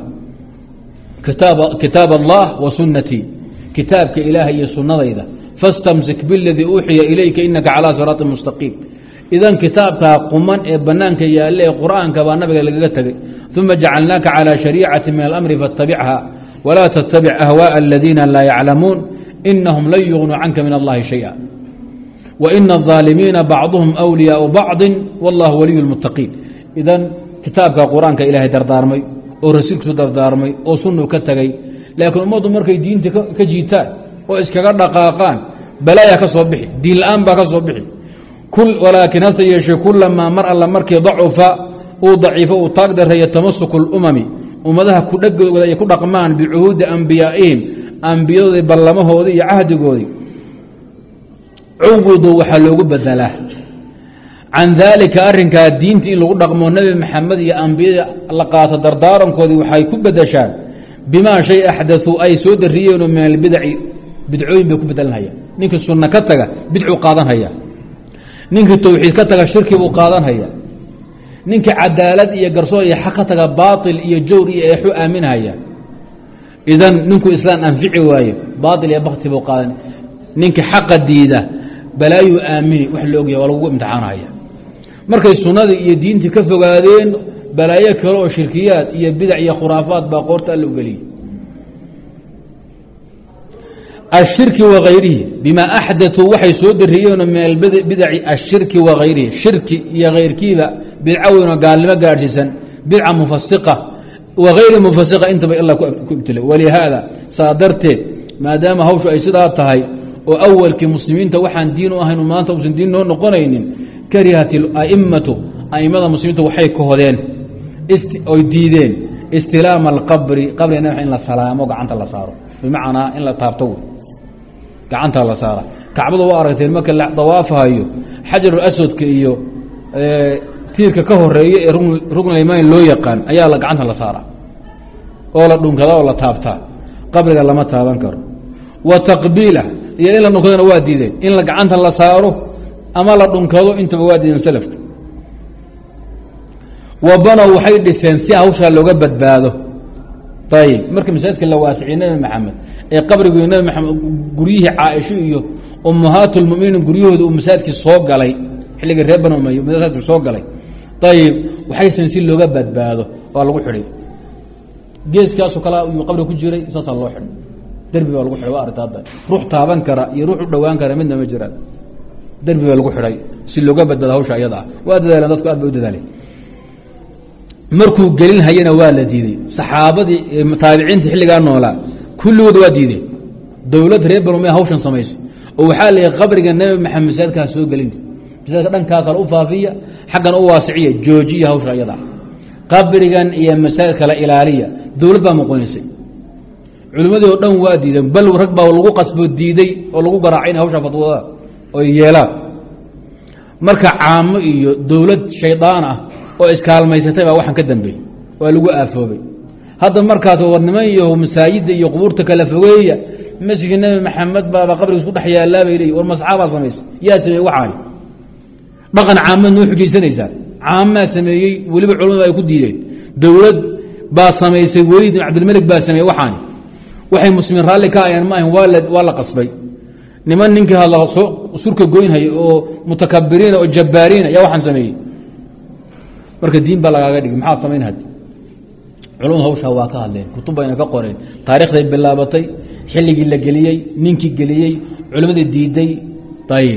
كتاب الله وسنتي كتابك إلهي سنة ذا فاستمسك بالذي أوحي إليك إنك على صراط مستقيم إذن كتابك قمان بنانك يا الله قرآن كبا نبي لقيتك ثم جعلناك على شريعة من الأمر فاتبعها ولا تتبع أهواء الذين لا يعلمون إنهم لن يغنوا عنك من الله شيئا وإن الظالمين بعضهم أولياء بعض والله ولي المتقين إذن كتابك قرآنك إلهي دردارمي ورسولك دردارمي وسنو كتغي لكن أمضوا مركي دين كجيتان وإسكاقر دقاقان بلايا كصوبحي دين الآن بكصوبحي ولكن هسيشي كلما مر الله مركي ضعف وضعيف وتقدر هي تمسك الأمم ومذها يكون رقمان بعهود أنبيائهم أنبياء بلمه ذي عهد قوذي عوضوا وحلوه بدله عن ذلك أرنك الدين اللي رقمه النبي محمد يا أنبياء لقات دردارا كوذي وحيكون بدشان بما شيء أحدثوا أي سود الريون من البدع بدعوين بيكون بدلنا هيا نيك السنة كتغا بدعو قادن هيا نيك التوحيد كتغا شرك وقادن هيا نيك عدالة يا قرصو يا حقتغا باطل يا جور يا حو آمن هيا إذن نيك إسلام أنفعي واي باطل يا بختي وقادن نيك حق الديدة بلا يؤمن وحلوقيا ولو امتحان هيا markay sunnada iyo diintii ka fogaadeen balaayo kale oo shirkiyaad iyo bidc iyo khuraafaad baa qoorta la galiyay الشرك وغيره بما أحدثوا وحي سود الريون من البدع الشرك وغيره شرك يا غير كذا بالعون قال لما قارجسا بدعة مفسقة وغير مفسقة انت بالله كبتله ولهذا صادرت ما دام هوش أي صدات هاي وأول كمسلمين توحن دينه أهل ما أنت وسن دينه نقرين كرهت الأئمة أئمة المسلمين وحي كهدين أو ديدين استلام القبر قبل أن يحين السلام وقعنت الله صاروا بمعنى إن لا تابطول قعنت الله صاروا كعبده وارث المكة اللي ضوافها أيو حجر الأسود كأيو تيرك كهر ركن الإيمان لو يقان أيا الله قعنت الله صاروا ولا دون كذا ولا تابتا قبل الله ما تابنكر وتقبيله يا إلا نقدر واديدين إن لك عنت الله صاروا أما لا دنكادو أنت بوادين سلف وبنوا حيد السنسية وشا لوجا بدباده طيب مركب مساجد كلا واسعين النبي محمد قبر النبي محمد قريه عائشة أمهات المؤمنين قريه ومساجد الصوق علي حلق الربنا وما مساجد الصوق علي طيب وحي سنسية لوجا بدباده والله حري جيس كاسو كلا قبر كجري ساس الله حري دربي والله حري وارد هذا روح تابان كرا يروح دوان كرا من مجرد دربي waa lagu xidhay si looga badbaado hawsha ayada waa dadaalan dadku aad bay u dadaaleen markuu gelin hayana waa la diiday saxaabadii taabiciinta xilliga noola kulligood waa diiday dawlad reer banu hawshan sameysay oo waxa la qabriga nabi maxamed sallallahu alayhi wasallam soo gelin sidoo dhanka kale u faafiya xaqan u waasiciya joojiya hawsha ayada qabrigan iyo masaa'il kala ilaaliya dawlad baa muqonisay culimadii oo dhan waa diiday bal rag baa lagu qasbo diiday oo lagu garaacay hawsha fadwada oo yeelaan marka caamo iyo dawlad shaydaan ah oo iskaalmaysatay baa waxan ka dambeeyay waa lagu aafoobay hadda markaad warniman iyo masaajida iyo qubuurta kala fogeeya masjidka nabi maxamed baa qabriga isku dhex yaalaa bay leeyihiin war masxaaba sameeyay yaa sameeyay waxaan dhaqan caamo noo xujaysanaysa caama sameeyay waliba culimada ay ku diideen dawlad baa sameysay waliid ibn abdul malik baa sameeyay waxaan waxay muslimiin raalli ka ayaan maahan waa la qasbay niman ninkii hadla soo surka goynhaya oo mutakabiriina oo jabbaariina yaa waxaan sameeyey marka diin baa lagaaga dhigay maxaad samayn had culumada hawshaa waa ka hadleen kutub bayna ka qoreen taarikhday bilaabatay xilligii la geliyey ninkii geliyey culimmadii diiday ayib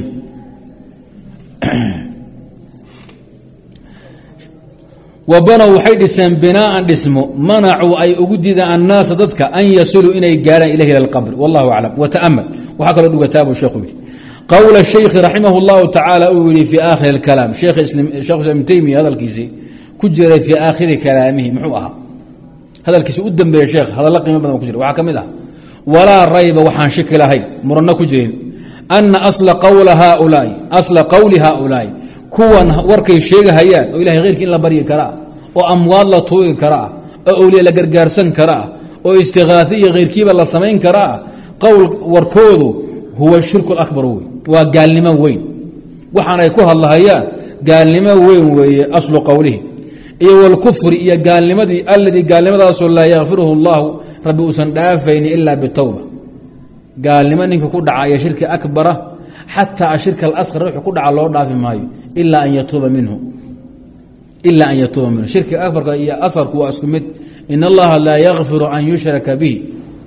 wabanow waxay dhiseen binaaan dhismo manacuu ay ugu diideen annaasa dadka an yasiluu inay gaarhaan ilayhi ila alqabr wallahu aclam wata'amal waxaa kaloo dhugataabu sheekhu yidhi qowla shaykhi raximah اllahu tacaala uu yihi fii aakhiri اlkalaam shekh islam ibn taymiya hadalkiisii ku jiray fii aakhiri kalaamihi muxuu ahaa hadalkiisi u dambeeye sheekh hadalla qiimo badan ku jira waxaa ka mid ah walaa rayba waxaan shiki lahayn muranno ku jirin ana asla qowli haaulaa'i kuwan warkay sheegahayaan oo ilahay khayrkii in la baryi karaa oo amwaad la tuugi karaa oo awliya la gargaarsan karaa oo istikaahi iyo khayrkiiba la samayn karaa qowl warkoodu huwa shirku اakbar wey waa gaalnimo weyn waxaan ay ku hadlahayaan gaalnimo weyn weeye aslu qowlihi iyo wاlkufri iyo gaalnimadii aladii gaalnimadaasoo laa yakfiruhu اllahu rabbi uusan dhaafayni ilaa bitowba gaalnimo ninka ku dhaca iyo shirki akbara xataa ashirka alasqar wuxuu ku dhaca loo dhaafi maayo ilaa an yatuuba minhu shirkiga akbarka iyo asqarku waa isku mid in allaha laa yakfiru an yushraka bihi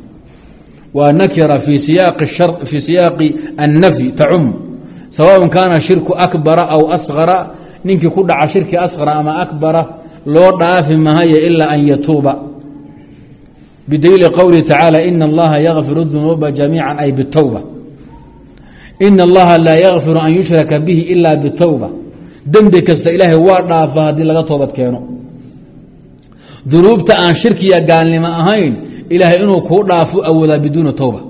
waa nakira fii siyaaqi annafyi tacum sawaء kaana shirku akbara aw asqara ninkii ku dhaca shirki asqara ama akbara loo dhaafi mahayo ilaa an yatuuba bidaliili qowlihi tacaala ina allaha yakfiru dunuuba jamiica ay bitowba ina allaha laa yakfiru an yushraka bihi ila bitowba dembi kasta ilaahay waa dhaafa haddii laga toobad keeno dunuubta aan shirkiya gaalnimo ahayn ilaahay inuu kuu dhaafo awoodaa biduuni towba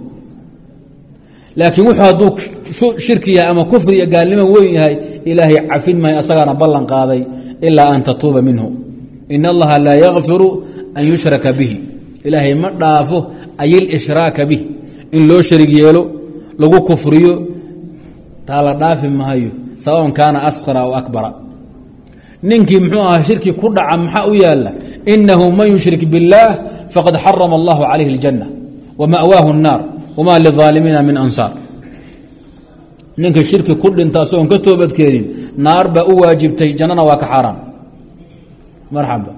laakiin wuxuu hadduu shirkiya ama kufri iyo gaalnimo weyn yahay ilaahay cafin maayo asagaana ballan qaaday ilaa an tatuuba minhu in allaha laa yakfiru an yushraka bihi ilaahay ma dhaafo ay ilishraaka bih in loo sharig yeelo lagu kufriyo taa la dhaafi mahayo sawaءn kaana asqara aw akbara ninkii muxuu ahaa shirki ku dhaca maxaa u yaala inahu man yushrik biاllaah faqad xarama allahu calayhi اljanة wama'waahu الnaar wma lلظaalimiina min ansaar ninka shirki ku dhinta asagoon ka toobadkeenin naar baa u waajibtay jannana waa ka xaaraan marxaba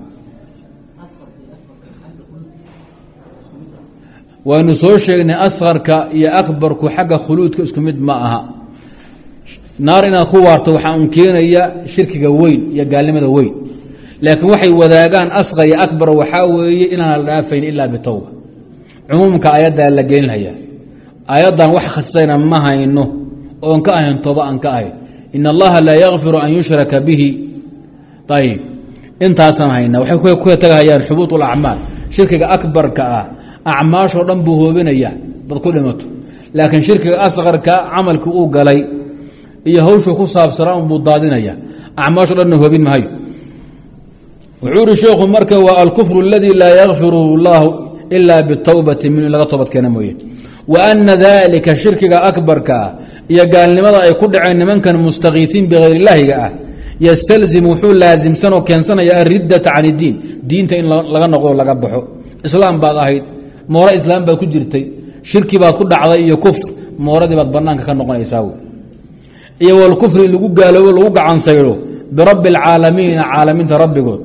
waynu soo sheegnay asqarka iyo akbarku xagga khuluudka isku mid ma aha naar inaad ku waarto waxaa un keenaya shirkiga weyn iyo gaalnimada weyn laakiin waxay wadaagaan asqar iyo akbar waxaa weeye inaan la dhaafayn ilaa bitowba cumuumka ayaddaa la gelinhayaa ayaddan wax khasisayna ma hayno oon ka ahayn tooba aan ka ahayn in allaha laa yakfiru an yushraka bihi ayib intaasaan hayna waxay ku tagahayaan xubuuط اlacmaal shirkiga akbarka ah acmaashoo dhan buu hoobinaya dad ku dhimato laakiin shirkiga asqarka camalkii uu galay iyo hawshu ku saabsanaa un buu daadinaya acmaasho dhanna hoobin mahayo wuxuu ihi sheekhu marka waa alkufru اladii laa yakfiru اllahu ila bitowbati min in laga toobad keena mooye wa ana dalika shirkiga akbarka ah iyo gaalnimada ay ku dhaceen nimankan mustakiifiin bikayr illaahiga ah ystalzim wuxuu laasimsanoo keensanaya ariddata can iddiin diinta in laga noqdo laga baxo islaam baad ahayd moore islaam baad ku jirtay shirki baad ku dhacday iyo kufr mooradii baad banaanka ka noqonaysaa iyo walkufri in lagu gaaloobo lagu gacan saydo birabbi اlcaalamiina caalamiinta rabbigood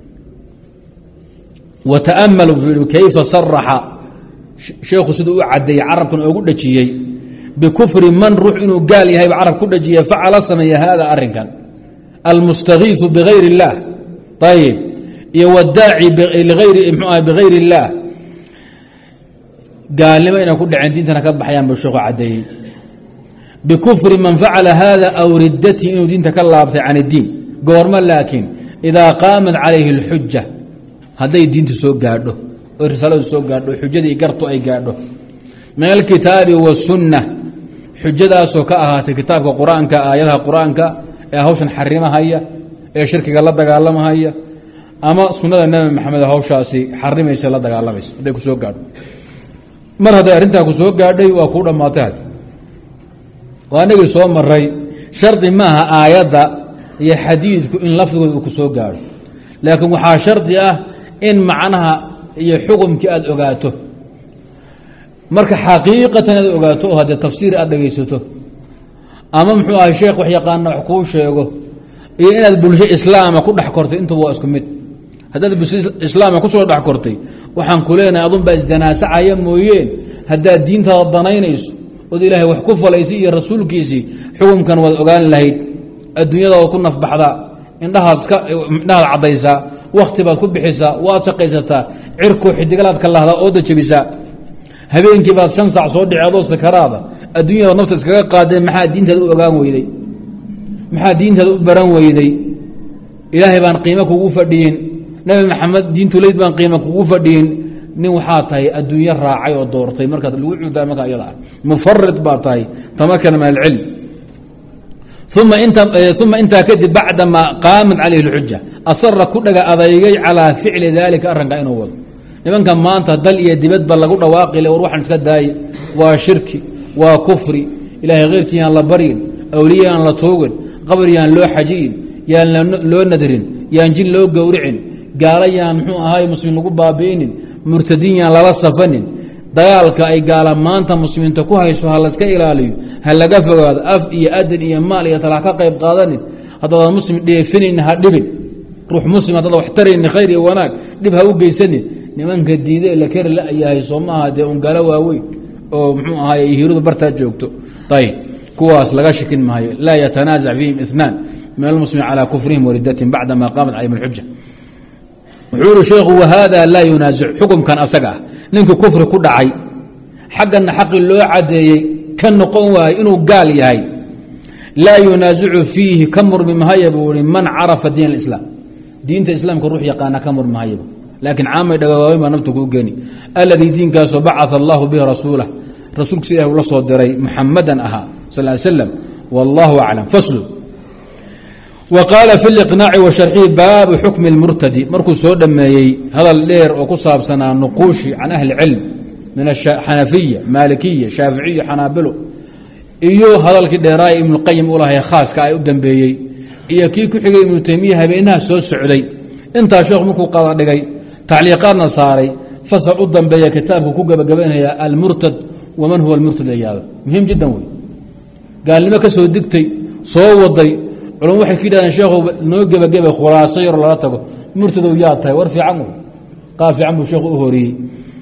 wata'amalu kayfa saraxa sheekhu siduu u cadeeyey carabkan oogu dhajiyey bikufri man ruux inuu gaal yahayba carab ku dhajiyey facala sameeya haada arinkan almustakiifu bigayr اllah ayib iyo wdaaci bigayr اllah gaalnimo inay ku dhaceen diintana ka baxayaan buu sheekhu cadeeyey bikufri man facala hada aw riddati inuu diinta ka laabtay can اdiin goormo laakiin idaa qaamat calayhi اlxuja hadday diintu soo gaadho oo risaaladu soo gaadho xujadii gartu ay gaadho min alkitaabi waالsunna xujadaasoo ka ahaatay kitaabka qur-aanka aayadaha qur-aanka ee hawshan xarimahaya ee shirkiga la dagaalamahaya ama sunnada nebi maxamed hawshaasi xarimaysa la dagaalamaysa hadday ku soo gaadho mar hadday arrintaa ku soo gaadhay waa kuu dhammaatay had waa anagii soo maray shardi maaha aayadda iyo xadiidku in lafdigooda uu ku soo gaadho laakiin waxaa shardi ah in macnaha iyo xukumkii aada ogaato marka xaqiiqatan aad ogaato oo haddee tafsiir aad dhegaysato ama muxuu ahay sheekh wax yaqaana wax kuu sheego iyo inaad bulsho islaama ku dhex kortay intuba waa isku mid haddaad bulsho islaama kusoo dhex kortay waxaan ku leenahay adun baa isdanaasacaya mooyeen haddaad diintaada danaynayso ood ilaahay wax ku falaysi iyo rasuulkiisii xukunkan waad ogaan lahayd adduunyada waad ku nafbaxdaa indhahaad caddaysaa wakti baad ku bixisaa waad shaqaysataa cirkoo xidigalaad ka lahdaa ooda jebisaa habeenkii baad 5 saac soo dhici adoo sakaraada adduunyada nafta iskaga qaadeen maxaa diintaada u ogaan weyday maxaa diintaada u baran weyday ilaahay baan qiimo kugu fadhiyin nabi maxamed diintulayd baan qiimo kugu fadhiyin nin waxaa tahay adduunyo raacay oo doortay markaad lagu cudaa markaa iyada ah mufarid baa tahay tamakana min alcilm uma intaa kadib bacdamaa qaamat calayhi اlxuja asara ku dhaga adeygay calaa ficli daalika arranka inuu wado nimanka maanta dal iyo dibadba lagu dhawaaqi le war waxaan iska daaye waa shirki waa kufri ilaahay keyrkii yaan la baryin awliye yaan la tuugin qabri yaan loo xajiyin yaan loo nadrin yaan jin loo gowricin gaalo yaan muxuu ahaay muslimiin lagu baabi'inin murtadiin yaan lala safanin dagaalka ay gaala maanta muslimiinta ku hayso ha layska ilaaliyo ha laga fogaado af iyo adan iyo maal iyo tala ka qayb qaadanin haddaadan muslim dheefinayn ha dhibin ruux muslim haddaad wax tarayni khayr iyo wanaag dhib ha u geysanin nimanka diiday la keri la yahay soo maaha dee un gaalo waaweyn oo muxuu ahaay hiiradu bartaa joogto ayb kuwaas laga shakin maayo laa yatanaazac fiihim اثنaan min almuslimiin calى kufrihim waridatihim bacdama qaamat calayhim اlxuja wuxuu ihi sheekhu wahada laa yunaasic xukumkan asaga ah ninkii kufri ku dhacay xaggana xaqi loo cadeeyey ka noqon waayo inuu gaal yahay laa yunaasicu fiihi ka murmi mahaya buu i man carafa diin اislaam diinta islaamka ruux yaqaana ka murmi mahayab laakiin caamay dhagawaaweyn baa nafta kuu geni aladii diinkaasoo bacaa allahu bihi rasuulah rasuulkiisa ilah uu la soo diray muxamadan ahaa sal slam wallahu aclam faslu wa qaala fi liqnaaci wa sharxihi baabu xukmi اlmurtadi markuu soo dhammeeyey hadal dheer oo ku saabsanaa nuquushi can ahli cilm min xanafiya maalikiya shaaficiya xanaabilo iyo hadalkii dheeraaya ibnuqayim u lahay khaaska ay u dambeeyey iyo kii ku xigay ibnu taymiya habeenaha soo socday intaa sheekhu markuu qada dhigay tacliiqaadna saaray fasal u dambeeya kitaabku ku gebagabaynaya almurtad waman huwa almurtad layaado muhiim jiddan wey gaalnimo ka soo digtay soo waday culum waxay ka yidhahdeen sheekhu noo gebagebe khulaaso yar lala tago murtadow yaa tahay war fiican wey qaab fiican buu sheekhu u horiyey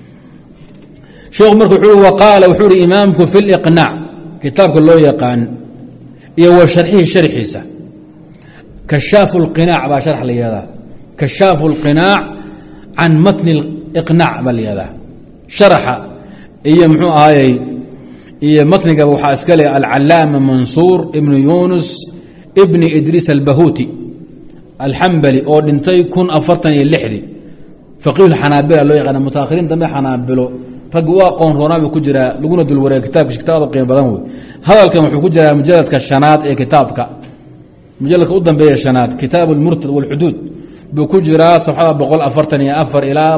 sheekhu marka wuxuu wa qaala wuxuu ihi imaamku fi liqnaac kitaabka loo yaqaan iyo wa sharxihi sharxiisa kashaafu اlqinaac baa sharx la yihahdaa kashaafu اlqinaac can matni iqnaac baa la yihahdaa sharaxa iyo muxuu ahaayey iyo matnigaba waxaa iska leh alcalaama mansuur ibnu yunus ibni idriis albahuuti alxambali oo dhintay 1046 faqiih xanaabila loo yaqaana mutaahiriin dambe xanaabilo raggi u aqoon roonaabuu ku jiraa laguna dul wareega kitaabkiisa kitaabada qiimo badan wey hadalkan wuxuu ku jiraa mujaladka shanaad ee kitaabka mujaladka u dambeeya shanaad kitaab اlmurtad wاlxuduud buu ku jiraa safxada 144 ilaa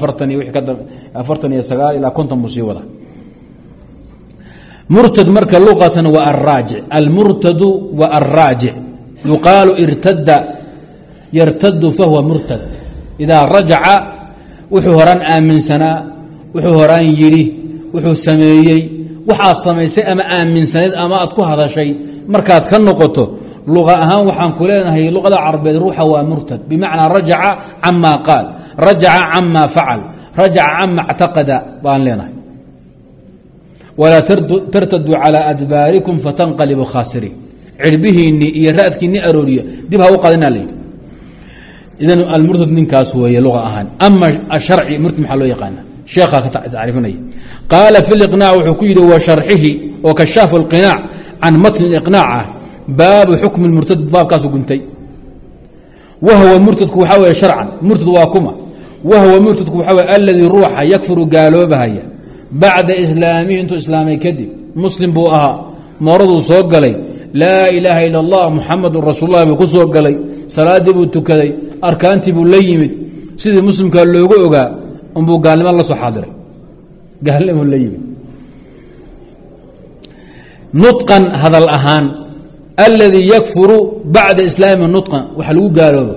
149 ilaa 50 buu sii wada murtad marka luqatan wa arraajic almurtadu wa arraajic yuqaalu irtada yartadu fahuwa murtad idaa rajaca wuxuu horaan aaminsanaa wuxuu horaan yidhi wuxuu sameeyey waxaad samaysay ama aaminsanayd ama aad ku hadashay markaad ka noqoto luqa ahaan waxaan ku leenahay luqada carabeed ruuxa waa murtad bimacnaa rajaca cama qaal rajaca cama facal rajaca cama اctaqada baan leenahay walaa tartaduu calىa adbaarikum fatanqalibu khaasiriin cirbihiinni iyo raadkiinni arooriya dib ha u qadinaa layidhi idan almurtad ninkaas weeye luqa ahaan ama asharci murtad maxaa loo yaqaana sheekhaa ka tacriifinaya qaala fi liqnaac wuxuu ku yidhi wa sharxihi oo kashaafu اlqinaac can matni اliqnaac ah baabu xukmi murtad baabkaasu guntay wahwa murtadku waxaa weye sharcan murtad waa kuma wahwa murtadku waxaa weye aladii ruuxa yakfuru gaaloobahaya bacda islaamihi intuu islaamay kadib muslim buu ahaa mooraduu soo galay laa ilaaha ila اllah muxamadun rasuullah buu ku soo galay salaaddii buu tukaday arkaantii buu la yimid sidii muslimkaa loogu ogaa unbuu gaalnimo la soo xaadiray gaalnimuu la yimid nuطqan hadal ahaan aladii yakfuru bacda islaami nuطqan waxa lagu gaaloobo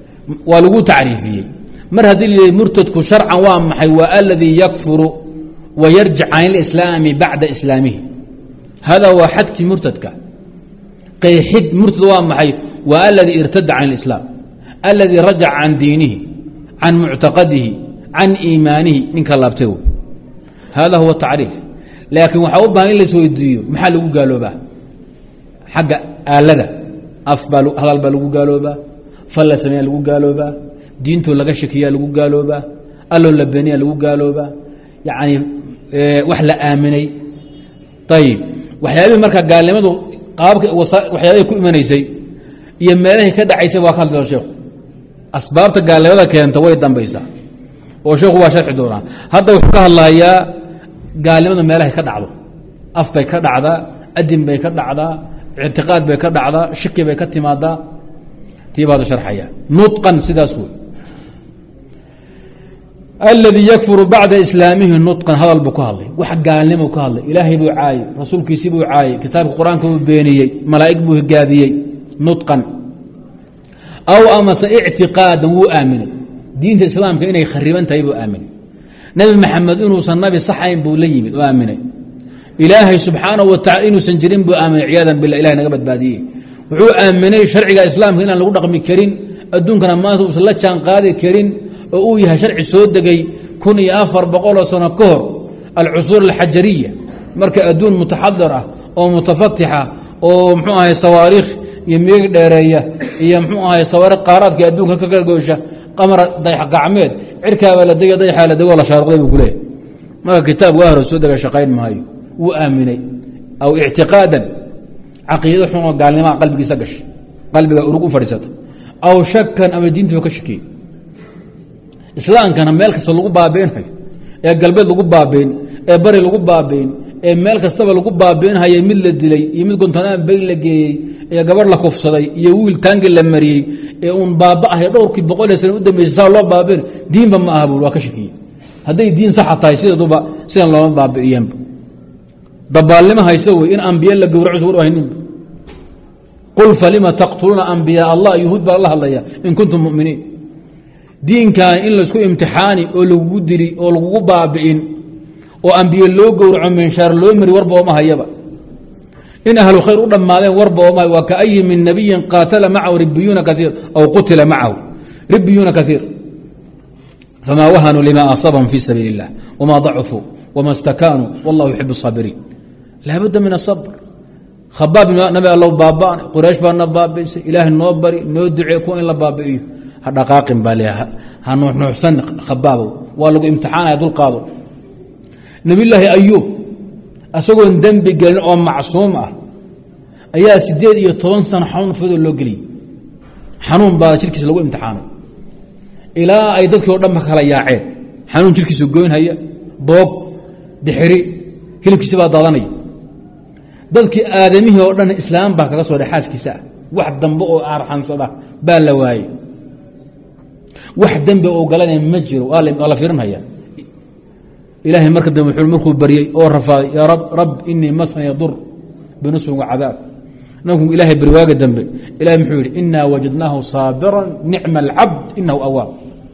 waa lagu tacriifiyey mar haddii la yihi murtadku sharcan waa maxay waa aladii yakfuru ويرجع عن الإسلام بعد إسلامه هذا هو حد مرتدك قيحد مرتد وامحي والذي ارتد عن الإسلام الذي رجع عن دينه عن معتقده عن إيمانه منك الله بتوه هذا هو التعريف لكن وحاوبها إلا سويديو محل قالوا به حق آلده أفبالو هذا البالو قالوا به فلا سمية لو قالوا به دينته لغا شكية لو قالوا به قالوا اللبنية لو قالوا به يعني وحلا آمني طيب وحيابي مركا قال لماذا قابك وحيابي كو إيمانيسي يماليه كدا عيسى واخال دور شيخ أسبابت قال لماذا كانت ويدان بيسا وشيخ هو شرح دوران هذا وحكاها الله يا قال لماذا ماليه كدا عضو أف بي كدا عضا أدم بي كدا عضا اعتقاد بي كدا عضا شك بي كدا مادا تيب هذا شرحيا نطقا سداسوي الذي يكفر بعد إسلامه نطقا هذا البكالي وحق قال لما وكالي إلهي بو عاي رسولك يسيبو عاي كتاب القرآن كبو بينيي ملائك بو هقاذيي نطقا أو أمس اعتقادا وآمن دين الإسلام كإنه يخربان تيبو آمن نبي محمد إنه صنبي صحين بو ليمي وآمن إلهي سبحانه وتعالى إنه سنجرين بو آمن عياذا بالله إلهي نقبت باديه وحو آمني شرعي الإسلام هنا لو رقم كرين الدون كان ما توصل لك كان قادر كرين ويها شرع سودقي كن يافر بقول سنة كهر العصور الحجرية مركا أدون متحضرة أو متفتحة أو محوها صواريخ يميق ديرية يمحوها صواريخ قارات كأدون كالقوشة قمر ضيح قعميد عركة ولا ضيحة ولا دولة شارقين بقوله ما كتاب واهر سودقي شقين مايو وآمني أو اعتقادا عقيدة حمى قال لي ما قلبك سقش قلبك أرقو فرسته أو شكا أو دينته وكشكي إسلام كان مالك سلوق بابين هاي قلبي لوق بابين بري لوق بابين مالك استوى لوق بابين هاي يمل الدلي يمل كنت أنا بين لقي قبر لك فصلي يويل تانج لمري أون بابا هي دور كي بقول سنة قدام يجزاه الله بابين دين بما أهبل وكشكي هذا دين صح تاي سيد دوبا سين الله بابين ضبال لما هيسوي إن أنبياء لقوا رعزور وهنين قل فلما تقتلون أنبياء الله يهود بالله الله إن كنتم مؤمنين دين كان إن لسكو امتحاني أو لو دري أو لو بابئين أو أنبياء لو قورع من شر لو مري وربا وما هيبا إن أهل خير أدام مالين وربا وما وكأي من نبي قاتل معه ربيون كثير أو قتل معه ربيون كثير فما وهنوا لما أصابهم في سبيل الله وما ضعفوا وما استكانوا والله يحب الصابرين لا بد من الصبر خباب نبي الله بابان قريش بان بابيس إله النوبري نودعي يكون إلا بابيه دقاق بالها هنوح نحسن خبابه ولو امتحان يدل قاضي نبي الله أيوب أسوق ذنب قال أو معصوم أيها سديد يطون سنة حنون فضل له قلي حنون با شركس لو امتحانه إلى أي ذلك ودم خلا يا عين حنون شركس وجوين هيا بوب دحري كل كسبة ضلني ذلك آدمه ودن إسلام بقى قصور حاس كساء واحد ذنبه أرحن صدا بالواي واحد ذنبه أو قالني مجر ولا فيرنها يا إلهي مركب دم الحلم مركب بريء أو رفا يا رب إني مسني يضر بنصب وعذاب نقول إلهي برواق الذنب إلهي محور إنا وجدناه صابرا نعم العبد إنه أواب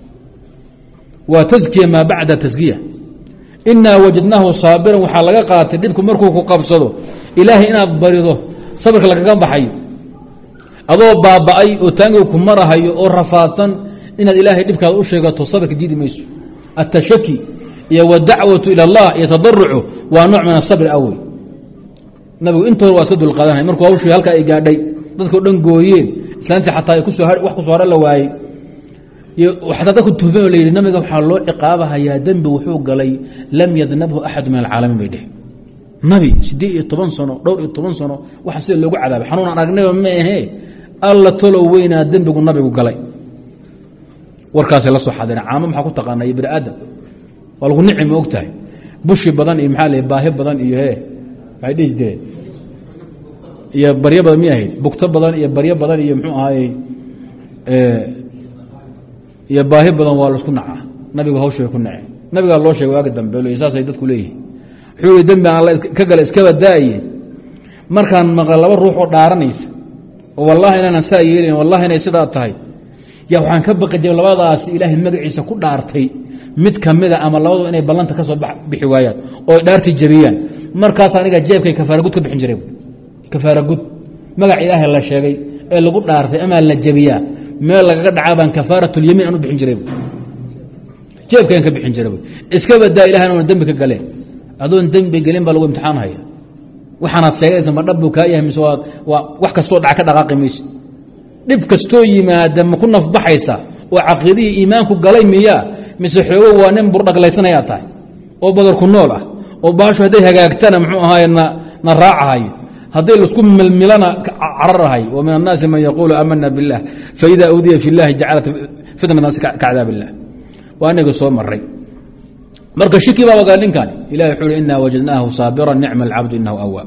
وتزكية ما بعد تزكية إنا وجدناه صابرا وحلقة قاتل لكم مركب قبصده إلهي إنا بريضه صبرك لك قام بحي أضو بابا أي وتانقكم مرة هاي أو رفاثا إن الإلهي لبك أشيغته صبرك جديد ميسو التشكي والدعوة إلى الله يتضرعه ونوع من الصبر أول نبي أنت هو أسد القضاء مركو أول شيء هلك إيجادي تذكر دنجويين إسلامتي حتى يكون سهر وحكوا سهر الله وحتى تكون تبين لي النبي قال حلو عقابها يا ذنب وحوق لي لم يذنبه أحد من العالمين بيده نبي سدي 8 سنة دور 8 سنة وحسين لو عذاب حنون أرجناه ما هي الله تلو وين الذنب والنبي قال لي وركاس الله صحادنا عامم حكوا تقانا يبرأ آدم والله نعم وقتها بشي بدن إمحال باهب بدن إيه فايديش ده يا بريا بدن مياه بكتب بدن يا بريا بدن يمحو هاي يا باهب بدن والله كنا نبي هو شيء كنا نبي قال الله شيء واجد دم بيقول إساس يدت كليه حول دم على الله كجل إسكاب داي مركان مغلب الروح ودارنيس والله أنا سائلين والله أنا سدات هاي يا وحن كبق الجبل بعض إله المجلس كل دارتي mid kamida ama labadu inay ballanta ka soo bixi waayaan oo dhaartii jabiyaan markaas aniga jeebkay kafaara gud ka bixin jiray kafaara gud magac ilaahay la sheegay ee lagu dhaartay ama la jabiyaa meel lagaga dhacaa baan kafaaratul yamiin aan u bixin jiray jeebkeen ka bixin jiray iska badaa ilaahay inuu dambi ka galeen adoon dambi galin baa lagu imtixaanaya waxaanaad sheegaysa ma dhab buu kaa yahay mise waa wax kastoo dhaca ka dhaqaaqi maysid dhib kastoo yimaada ma ku nafbaxaysa oo caqiidihii iimaanku galay miyaa mise xoogo waa nin burdhaglaysanayaa tahay oo badarku nool ah oo baashu hadday hagaagtana muxuu ahaaye na raacahayo hadday laisku milmilana cararahay wa min annaasi man yaquulu aamana biاllah faida uudiya fi اllahi jacalat fitna naasi kacdaab illah waa aniga soo maray marka shiki baa wagaa ninkan ilahi wuxuu ina wajadnaahu saabira nicma alcabdu inahu awaab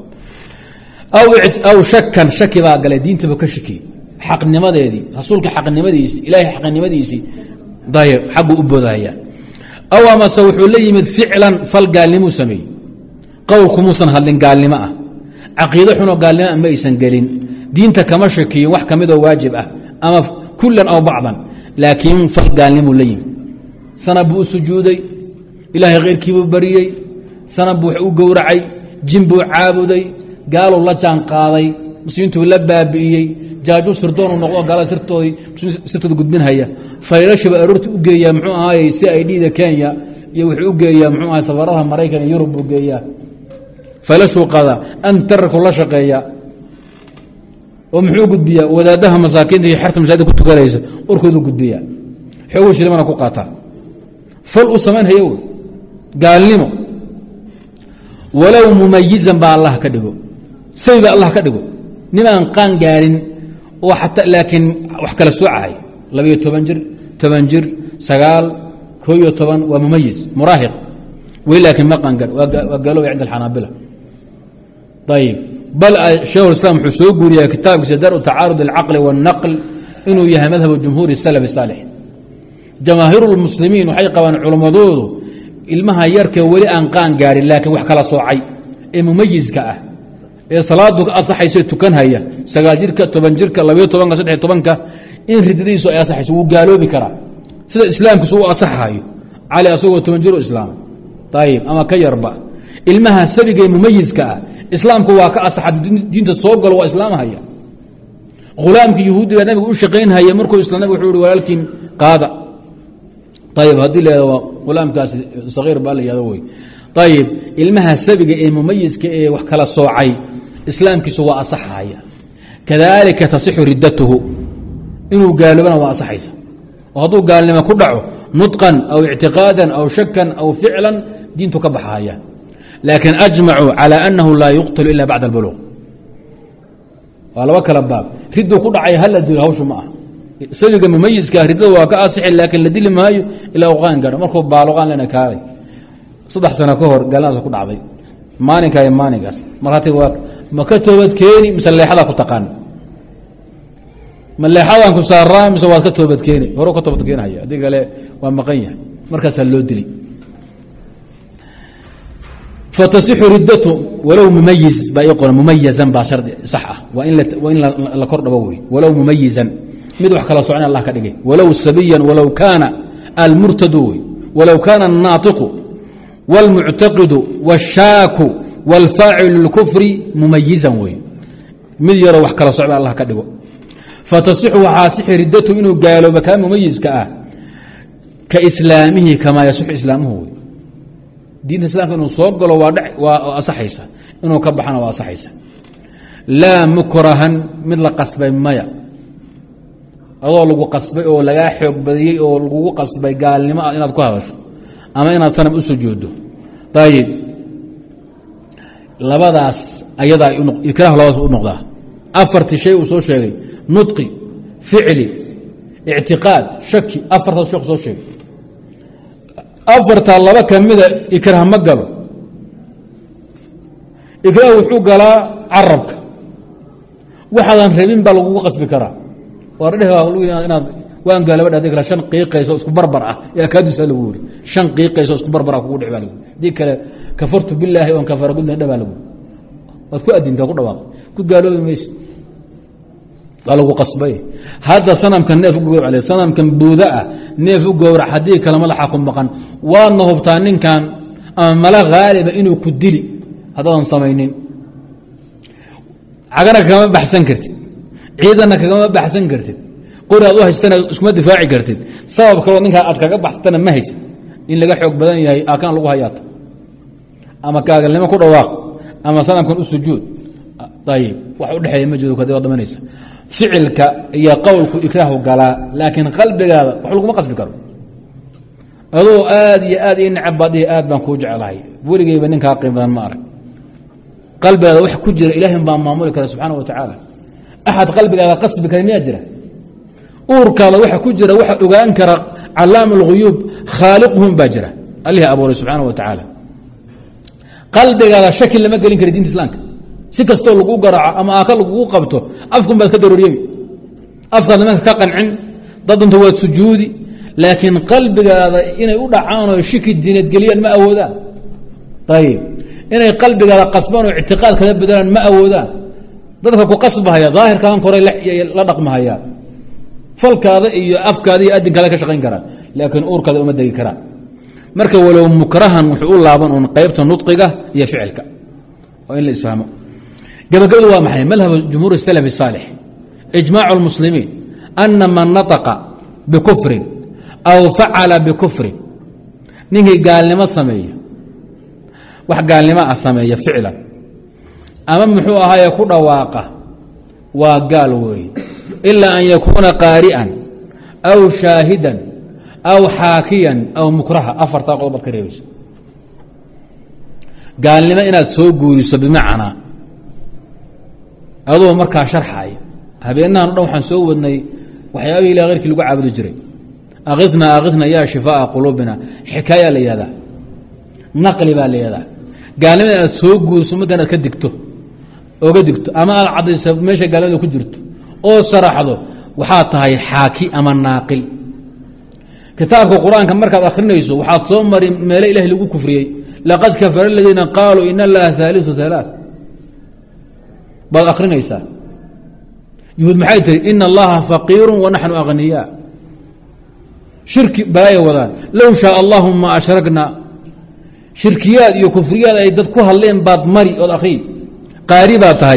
aw shakan shaki baa galay diintaba ka shikiyey xaqnimadeedii rasuulka xaqnimadiisii ilahay xaqnimadiisii dayb xagguu u boodahaya aw amase wuxuu la yimid ficlan fal gaalnimuu sameeyey qowlkumuusan hadlin gaalnimo ah caqiido xunoo gaalnimo ah ma aysan gelin diinta kama shakiyin wax ka midoo waajib ah ama kulan aw bacdan laakiin fal gaalnimuu la yimid sana buu u sujuuday ilaahay khayrkiibuu bariyey sana buu wax u gowracay jin buu caabuday gaaluu la jaan qaaday muslimiintuu la baabi'iyey jaajuu sirdoonu noqdo gaalada sirtooda gudbinhaya faylashiba aroorta u geeyaa muxuu ahaayey si ay dhiida kenya iyo wuxuu u geeyaa muxuu ahay safaradaha maraykan iyo yurub buu geeyaa faylashuu qadaa antarku la shaqeeya oo muxuu gudbiyaa wadaadaha masaakiinta iyo xerta masaajida ku tukanaysa urkoodu gudbiyaa xooguu shilimana ku qaataa fal u samaynhaya wey gaalnimo walow mumayizan baa allah ka dhigo sabi baa allah ka dhigo nimaan qaan gaarin oo xataa laakiin wax kala soocahay 12 jir 10 jir 9 11 waa mumayiz muraahiq way laakiin ma qaan gaar waa gaaloway cinda alxanaabila ayib bal sheekh islam wuxuu soo guuriyaa kitaabkiisa dar tacaarud alcaqli wاlnaql inuu yahay madhab jumhuuri salaf saalix jamaahiiru lmuslimiin waxay qabaan culammadoodu ilmaha yarkee weli aan qaan gaarin laakiin wax kala soocay ee mumayizka ah ee salaadu ka asaxayso tukanhaya 9 jirka 10 jirka 12 13 in ridadiisu ay asaxayso wuu gaaloobi karaa sida islaamkiisu u asaxayo cali asagoo 10 jir islaam ayib ama ka yarba ilmaha sabiga ee mumayizka ah islaamku waa ka asaxa diinta soo galo waa islaamhaya ghulaamkii yahuudiga nabigu u shaqaynhaya markuu islaamay wuxuu yiri walaalkiin qaada ayib haddii leeda waa ghulaamkaasi sagiir baa la yihahdo wey ayib ilmaha sabiga ee mumayizka ee wax kala soocay islaamkiisu waa asaxaya kadalika tasixu riddatuhu inuu gaaloobana waa asaxaysa oo hadduu gaalnimo ku dhaco nudqan aw ictiqaadan aw shakan aw ficlan diintu ka baxaya laakiin ajmacuu calى anahu laa yuqtalu ila bacda اlbuluq waa laba kala baab ridduu ku dhacay hala dilo hawshu ma ah sabiga mumayizka riddada waa ka asixi laakiin la dili maayo ilaa u qaan gaaro markuu baaluqaan lena kaalay 3 sano ka hor gaalnadaas ku dhacday maalinkaa iyo maalinkaas marhaati waa ma ka toobad keeni mise leexadaa ku taqaan ma leexadaan ku saaraa mise waad ka toobad keeni hore ka toobad keenhaya haddii kale waa maqan yahay markaasaa loo dili fatasixu riddatu walow mumayiz baa ii qoran mumayazan baa shardi sax ah waa in la kor dhabo wey walow mumayizan mid wax kala socon allah ka dhigay walow sabiyan walow kaana almurtadu wey walow kaana الnaatiqu wاlmuctaqidu wالshaaku wاlfaacilu اlkufri mumayizan wey mid yaroo wax kala socba allah ka dhigo fatasixu waxaa sixi riddatu inuu gaalooba kaa mumayizka ah ka islaamihi kamaa yasixu islaamuhu wey diinta islamka inuu soo galo waa asaxaysa inuu ka baxana waa asaxaysa laa mukrahan mid la qasbay maya adoo lagu qasbay oo lagaa xoog badiyey oo lagugu qasbay gaalnimo ah inaad ku hadasho ama inaad sanam u sujuuddo ayib labadaas ayadaa ikraah labadaas u noqdaa afartii shay uu soo sheegay nudqi ficli ictiqaad shaki afartaas sheekhu soo sheegay afartaa laba ka mida ikraah ma galo ikraah wuxuu galaa carabka waxaadan rabin baa lagugu qasbi karaa inaad waan gaalaba dhahday kale 5 qiiqayso isku barbar ah yaa kaadisa lagu yiri 5 qiiqayso isku barbar ah kugu dhicbaa lagu dii kale kafartu billahi wa kafara gudna dhaba lagu wad ku adinta ku dhawaaq ku gaaloobi meesh lagu qasbay hada sanamkan neef ugu calay sanamkan buuda ah neef u gowrac haddii kale madaxa ku maqan waadna hubtaa ninkan ama mala haaliba inuu ku dili haddaadan samaynin cagana kagama baxsan kartid ciidanna kagama baxsan kartid qori aad u haystana iskuma difaaci kartid sabab kaloo ninkaa aad kaga baxsatana ma haysid in laga xoog badan yahay aakaan lagu hayaata ama kaagalnimo ku dhawaaq ama sanamkan u sujuud ayib wax u dhexeeya ma jiro kadib damanaysa ficilka iyo qowlku ikraahu galaa laakiin qalbigaada wax laguma qasbi karo adoo aad iyo aad ii necabbaad iyo aad baan kuu jeclahay weligeyba ninkaa qiim badan ma arag qalbigaada wax ku jira ilaahin baa maamuli kara subxaana wa tacaala axad qalbigaada qasbi kara miyaa jira uurkaada waxa ku jira waxa ogaan kara calaam اlguyuub khaaliquhum baa jira allihii abuuray subxaana wa tacaala qalbigaada shaki lama gelin kara diinta islaamka si kastoo lagu garaaco ama aaka lagugu qabto afkun baad ka darooriyemi afkaad nimanka ka qancin dadunta waad sujuudi laakiin qalbigaada inay u dhacaan oo shiki diineed geliyaan ma awoodaan ayib inay qalbigaada qasbaan oo ictiqaad kada bedelaan ma awoodaan dadka ku qasbahaya daahirkaan koray la dhaqmahaya falkaada iyo afkaada iyo adinkaada ka shaqayn karaan laakiin uurkaada uma degi karaan marka walow mukrahan wuxuu u laaban un qaybta nudqiga iyo ficilka oo in la isfahmo gabagabadu waa maxay madhab jumhuur الsalaf الصaalix ijmaac اlmuslimiin ana man naطqa bikufrin aw facala bikufrin ninkii gaalnimo sameeya wax gaalnimo ah sameeya ficlan ama muxuu ahaaye ku dhawaaqa waa gaal weeye ilaa an yakuuna qaari'an aw shaahidan aw xaakiyan aw mukraha afartaa qodob baad ka reebaysa gaalnimo inaad soo guuriso bimacnaa adoo markaa sharxaya habeenahan o dhan waxaan soo wadnay waxyaabihii ila khayrkii lagu caabudi jiray akina yaa shifaaءa quluubina xikaaya la yihahdaa naqli baa la yihahdaa gaalnimo inaad soo guuriso marka inaad ka digto oga digto ama aad caddayso meesha gaalnimada ku jirto oo saraxdo waxaad tahay xaaki ama naaqil kitaabka qur-aanka markaad akrinayso waxaad soo mari meelo ilahi lagu kufriyey laqad kafara aladiina qaaluu in allaha haaliu halaa baad akrinaysaa yuhuud maxay tihi ina allaha faqiiru wanaxnu aghniyaa shirki balaaya wadaan low shaaa allahu ma ashrakna shirkiyaad iyo kufriyaad ay dad ku hadleen baad mari ood akriy qaari baad tahay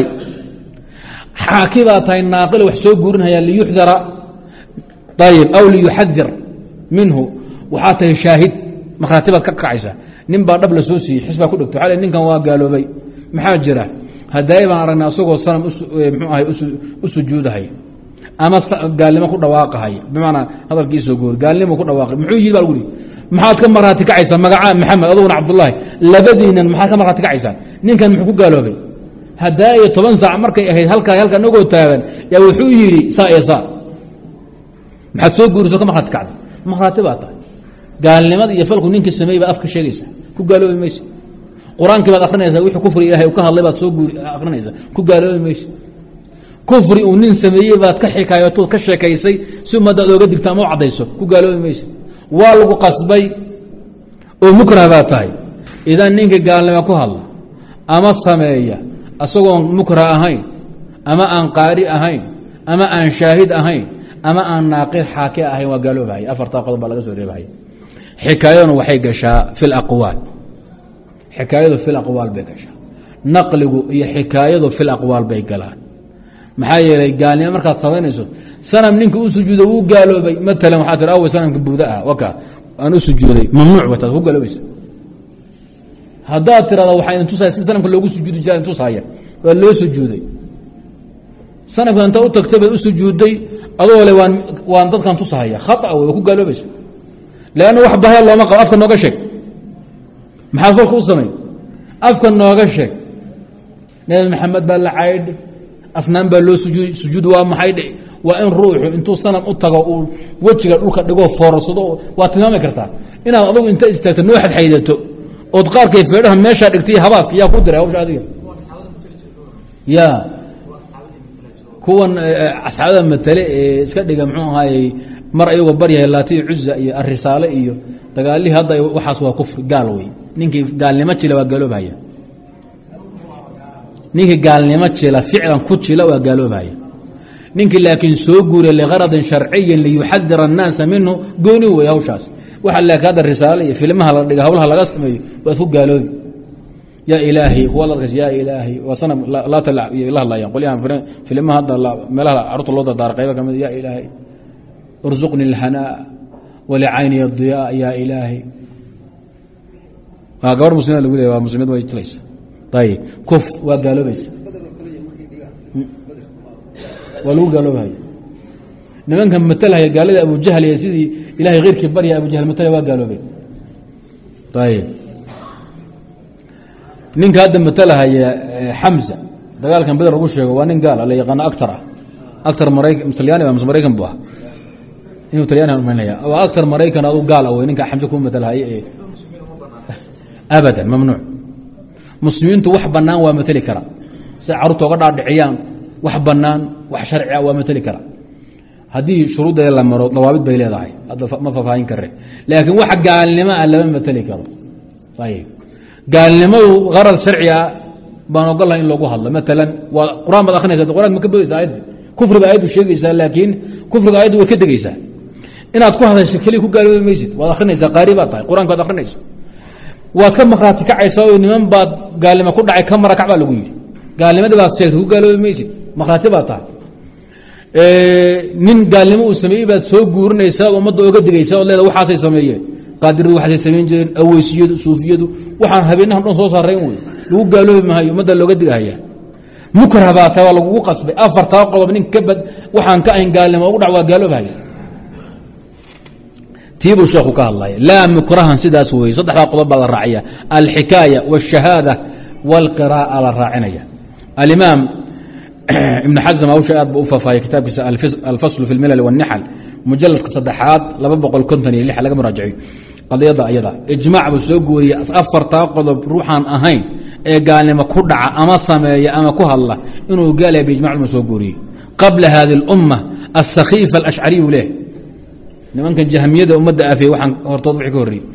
xaaki baad tahay naaqil wax soo guurinaya liyuxdara ayib aw liyuxadir minhu waxaa tahay shaahid markhaati baad ka kacaysa nin baa dhab la soo siiyey xisbaa ku dhegto a ninkan waa gaaloobay maxaa jira hadaaye baan aragnay asagoo sanam mxuu ahay u sujuudahaya ama gaalnimo ku dhawaaqahaya bimacnaa hadalkiisoo goori gaalnimo ku dhawaaqay muxuu yihi ba lgu ii maxaad ka markhaati kacaysaa magacaa maxamed aduguna cabdullaahi labadiinan maxaad ka markhaati kacaysaa ninkan muxuu ku gaaloobay hadaaye 10 saac markay ahayd halkaa nagoo taagan yaa wuxuu yidhi saa iyo saa maxaad soo guuriso ka markhaati kacday markhaati baa tahay gaalnimada iyo falku ninkii sameeyey baad afka sheegaysa ku gaaloobi mayse qur-aankii baad akrinaysaa wixii kufri ilahay ka hadlay baad soo akrinaysaa ku gaaloobi mayse kufri uu nin sameeyey baad ka xikaayatood ka sheekaysay si ummadaad ooga digta ama u caddayso ku gaaloobi mayse waa lagu qasbay oo mukrah baad tahay idan ninka gaalnimo ku hadla ama sameeya asagoon mukrah ahayn ama aan qaari ahayn ama aan shaahid ahayn ama aan naaqid xaaki ahayn waa gaaloobahaya afartaa qodob baa laga soo reebahaya xikaayaduna waxay gashaa fi laqwaal xikaayadu fi laqwaal bay gashaa naqligu iyo xikaayadu fi laqwaal bay galaan maxaa yeelay gaalnimo markaad samaynayso sanam ninka u sujuuda wuu gaaloobay matalan waxaa tir awe sanamka buuda ah waka aan u sujuuday mamnuuc ba taas ku gaaloobaysa haddaad tirada waxaa idin tusaya si sanamka loogu sujuudi jira tusaya waa loo sujuuday sanamka inta u tagtay baad u sujuudday adoo le waan dadkan tusahaya khata wey waa ku gaaloobaysa leanna wax bahaya looma qabo afka nooga sheeg maxaad falka u samay afka nooga sheeg nabi maxamed baa la caydhi asnaan baa loo sujuud waa maxay dhe waa in ruuxu intuu sanam u tago uu wejiga dhulka dhigoo foorarsado waa tilmaami kartaa inaad adugu inta istaagto noo xadxaydato ood qaarkay feedhaha meeshaa dhigtay habaaska yaa ku diray hawsha adiga ya kuwan asxaabada matale ee iska dhiga muxuu ahaayey mar ayagoo baryahay laati cuza iyo arisaale iyo dagaalihii hadda waxaas waa kufri gaal wey ninkii gaalnimo jila waa gaaloobhaya ninkii gaalnimo jila ficlan ku jila waa gaaloobhaya ninkii laakiin soo guuriya ligaradin sharciyin liyuxadira الnaasa minhu gooni wey hawshaas waxa laakiin hadda risaale iyo filmaha la dhiga hawlaha laga sameeyo waad ku gaaloobi yaa ilaahay kuwa ladkas yaa ilaahay waa sanam laa talacab iyo ilaha laayaan qolyahan filmaha hadda meelaha carruurta loo dardaara qayba ka mid yaa ilaahay urzuqni اlhanaa walicayni الdiyaa yaa ilaahay gabar muslimad lagu leeya waa muslimad way jilaysa ayib kuf waa gaaloobaysa waa lagu gaaloobahaya nimanka matalhaya gaalada abujahl iyo sidii ilahay keyrkii barya abujahl matalaya waa gaaloobay ayib ninka hadda matalahaya xamza dagaalkan beder lagu sheego waa nin gaal la yaqaano actar ah actar talyaani waa mise maraykan bu ah inuu talyaani umaynaya waa actar maraykan adu gaal wey ninka xamza ku matalhaya ee abadan mamnuuc muslimiintu wax banaan waa mateli kara si carruurta oga dhaadhiciyaan wax banaan wax sharcia waa mateli kara haddii shuruuddeeda la maro dawaabid bay leedahay hadda ma faafaahin kare laakiin wax gaalnimo ah lama mateli karo ayib gaalnimadu qarad sharci ah baan ogolahay in lagu hadlo maalan waa qur-aan baad akrinaysa qur-aanka ma ka bodaysa aayadda kufri ba aayaddu sheegaysaa laakiin kufriga aayaddu way ka degeysaa inaad ku hadasho keliya ku gaaloobi maysid waad akrinaysaa qaari baad tahay qur-aanka waad akrinaysa waad ka maqraati kacaysaa oo niman baad gaalnimo ku dhacay ka marakac baa lagu yidhi gaalnimadii baad sheegtay ku gaaloobi maysid maqraati baad tahay nin gaalnimo uu sameeyey baad soo guurinaysaa ummadda oga digaysaa ood leeda waxaasay sameeyeen qaadiradu waxaasay samayn jireen aweysiyadu suufiyadu waxaan habeenahan dhan soo saarayn wey lagu gaaloobi maayo ummadda looga digahaya mukrah baa tahay waa lagugu qasbay afartaa qodob nin ka bad waxaan ka ayn gaalnimo ugu dhac waa gaaloobahaya tiibuu sheekhu ka hadlaya laa mukrahan sidaas weye saddexdaa qodob baa la raacaya alxikaaya wاshahaada wاlqiraa'a la raacinaya alimaam ibn xasm hawsha aad ba u faafahaya kitaabkiisa alfaslu fi اlmilal wالnixal mujaladka saddexaad 256 laga muraajaciyo qadiyadda ayada ijmaac buu soo gooyey afartaa qodob ruuxaan ahayn ee gaalnimo ku dhaca ama sameeya ama ku hadla inuu gaalaya biijmac ma soo gooriyey qabla hadi اlumma aلsakhiifa alashcariyu leh nimankan jahmiyada ummadda afiyey waxaan hortood wixii ka horreyey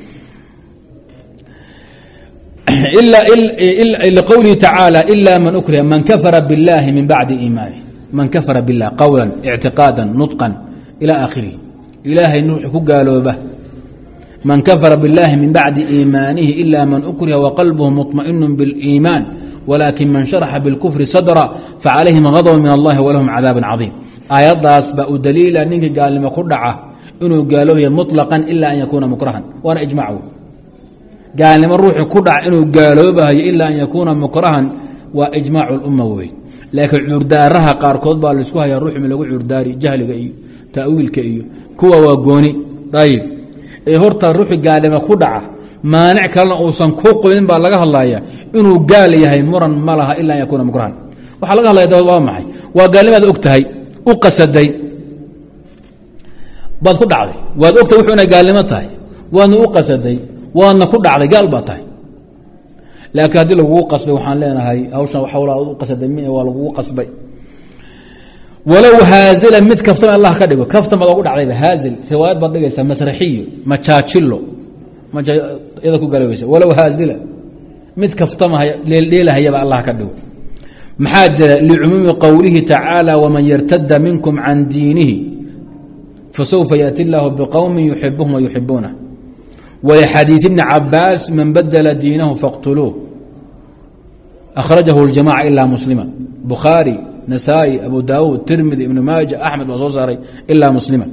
liqowlihi tacaala ila man ukriha man kafara biاllahi min bacdi iimanih man kafara biاllah qowla اctiqaada nuطqan ilى aakhirihi ilaahay nuuxi ku gaalooba man kafara biاllahi min bacdi iimaanihi ila man ukriha waqalbuhu muطmaئinu biاliimaan walakin man sharaxa biاlkufri sadra facalayhim غadb min allahi walahum cadaab cadiim aayaddaas baa u daliila ninka gaalnimo ku dhaca inuu gaaloobaya muطlaqan ila an yakuuna mukrahan waana ijmac wey gaalnimo ruuxii ku dhaca inuu gaaloobahayo ila an yakuuna mukrahan waa ijmaac اlumma wey laakiin cuurdaaraha qaarkood baa laisku hayaa ruuxmi lagu cuurdaari jahliga iyo ta'wiilka iyo kuwa waa gooni ayib ee horta ruuxii gaalnimo ku dhaca maanic kalena uusan ku qoynin baa laga hadlaya inuu gaal yahay muran ma laha ila an yakuuna mukrahan waxaa laga hadlaya dabad waa maxay waa gaalnimaad og tahay u qasaday baad ku dhacday waad ogtahay wuxuu inay gaalnimo tahay waadna u qasaday waadna ku dhacday gaal baad tahay laakiin haddii lagugu qasbay waxaan leenahay hawshan hawlaa u qasaday waa lagugu qasbay walow haazila mid kaftama allah ka dhigo kaftamaad ogu dhacdayba haazil riwaayad baad dhigaysaa masraxiyo majaajilo yada ku galoobaysa walow haazila mid kaftamahaya dheeldheelahayaba allah ka dhigo maxaa jira licumuumi qowlihi tacaala waman yartada minkum can diinihi fasawfa yaأti اllahu bqowmi yuxibuhum wayuxibuunah walxadiiث ibni cabaas man badla diinahu faqtuluuh akhrajahu اljamaca ila muslima bukhaari nasaa'i abu daawuud tirmidi ibnu maaja axmed baa soo saaray ilaa muslima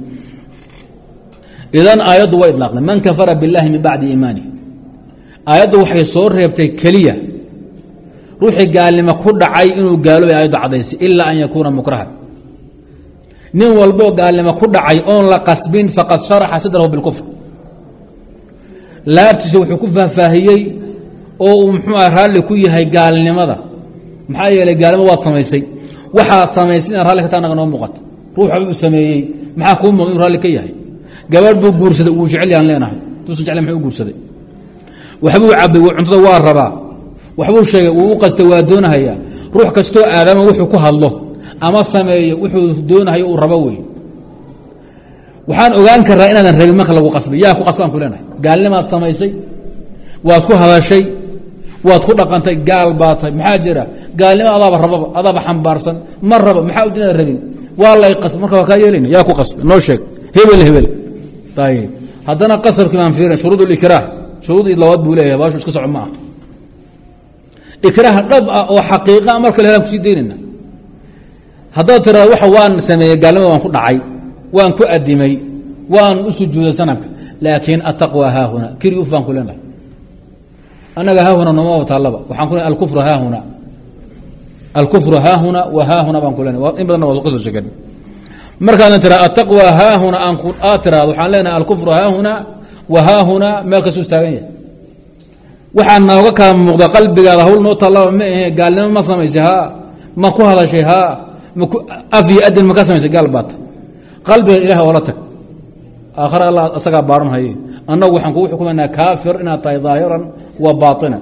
idan aayaddu way idlaaqday man kafara biاllahi min bacdi iimaanihi aayaddu waxay soo reebtay keliya ruuxii gaalnimo ku dhacay inuu gaaloobay aayaddu cadaysay ilaa an yakuuna mukrahan nin walboo gaalnimo ku dhacay oon la qasbin faqad sharaxa sadrahu bilkufr laabtiisa wuxuu ku faahfaahiyey oo uu muxuu raalli ku yahay gaalnimada maxaa yeelay gaalnimo waad samaysay waxaad samaysay inaad ralli ka taa naga noo muuqato ruux waxba uu sameeyey maxaa kuu muuqda inuu raalli ka yahay gabadh buu guursaday wuu jecel yaan leenahay tuusan jeclen muxuu u guursaday waxbuu cabbay cuntada waa rabaa waxbuu sheegay wuu u qastay waa doonahayaa ruux kastoo aadama wuxuu ku hadlo ama sameeyo wuxuu doonahayo uu rabo wey waxaan ogaan karaa inaadan rabin marka lagu qasbay yaa ku qasbaan ku leenahay gaalnimaad samaysay waad ku hadashay waad ku dhaqantay gaal baa tahay maxaa jira gaalnimo adaaba rababa adaaba xambaarsan ma rabo maxaa u inaad rabin waa lay qasb marka waa kaa yeelayna yaa ku qasbay noo sheeg hebel hebel ayib haddana qasabkii baan fiirin shuruud اlikraah shuruudii labaad buu leeyahay baashu iska soco ma ah ikraah dhab ah oo xaqiiqa marka la helaan kusii daynayna haddaad tiraa waxa waan sameeyey gaalnimada waan ku dhacay waan ku adimay waan u sujuuday sanamka laakiin ataqwa haahuna kiri uf baan ku leenahay annaga haahuna nooma taallaba waxaan ku leeyahay alkufru haahuna wa haahuna baan ku leenahay in badanna waa kasoo sheegan markaadna tiraa ataqwa haahuna aad tiraado waxaan leenahay alkufru haahuna wa haahuna meel kasuu istaagan yahay waxaa nooga kaa muuqda qalbigaada hawl noo taallaba ma ahe gaalnimo ma samaysay haa ma ku hadashay haa af iyo adin ma ka samaysay gaal baata qalbiga ilaah oola tag aakhare alla isagaa baaran haye annagu waxaan kugu xukumaynaa kaafir inaad tahay daahiran wa baatinan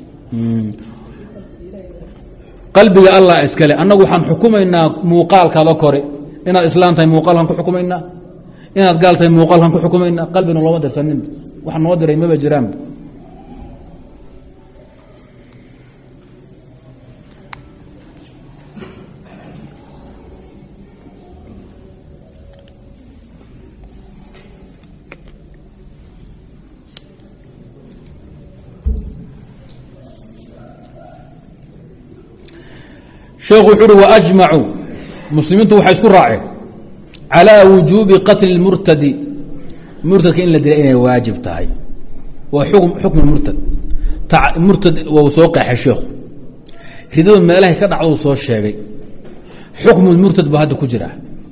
qalbiga allah iskale annagu waxaan xukumaynaa muuqaalkaada kore inaad islaam tahay muuqaalkaan ku xukumaynaa inaad gaal tahay muuqaalkaan ku xukumaynaa qalbina looma dirsanin wax noo diray maba jiraanba sheekhu wuxu uhi waajmacuu muslimiintu waxay isku raaceen calىa wujuubi qatli اlmurtadi murtadka in la dila inay waajib tahay waa xukm murtad murtad wau soo qeexay sheekhu ridadu meelahay ka dhacdou soo sheegay xukmu murtad baa hadda ku jira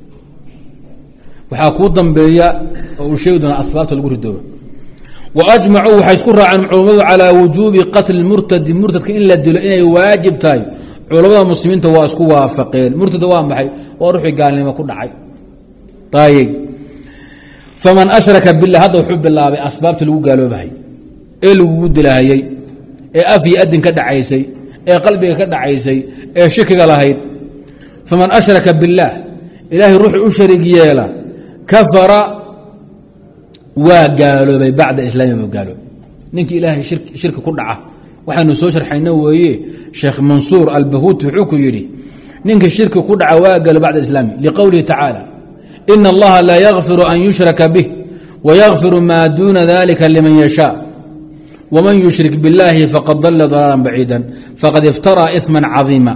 waxaa kuu dambeeya oo uu sheegi doonaa asbaabta lagu ridooba waajmacuu waxay isku raaceen culammadu calىa wujuubi qatli اmurtadi murtadka in la dilo inay waajib tahay culamada muslimiinta waa isku waafaqeen murtada waa maxay waa ruuxii gaalnimo ku dhacay ayb faman ashraka bilah hadda wuxuu bilaabay asbaabta lagu gaaloobahay ee lagugu dilahayey ee af iyo adin ka dhacaysay ee qalbiga ka dhacaysay ee shikiga lahayd faman ashraka biاllaah ilaahay ruuxii u sharig yeela kafara waa gaaloobay bacda islaami buu gaaloobay ninkii ilaahay shirki ku dhaca waxaynu soo sharxayno weeye sheekh mansuur albahuuti wuxuu ku yidhi ninka shirki ku dhaca waa galo bacda islaami liqowlihi tacaala ina allaha laa yakfiru an yushraka bih wayakfiru maa duuna dalika liman yashaa waman yushrik biاllaahi faqad dala dalaalan baciida faqad iftaraa iثma cadiima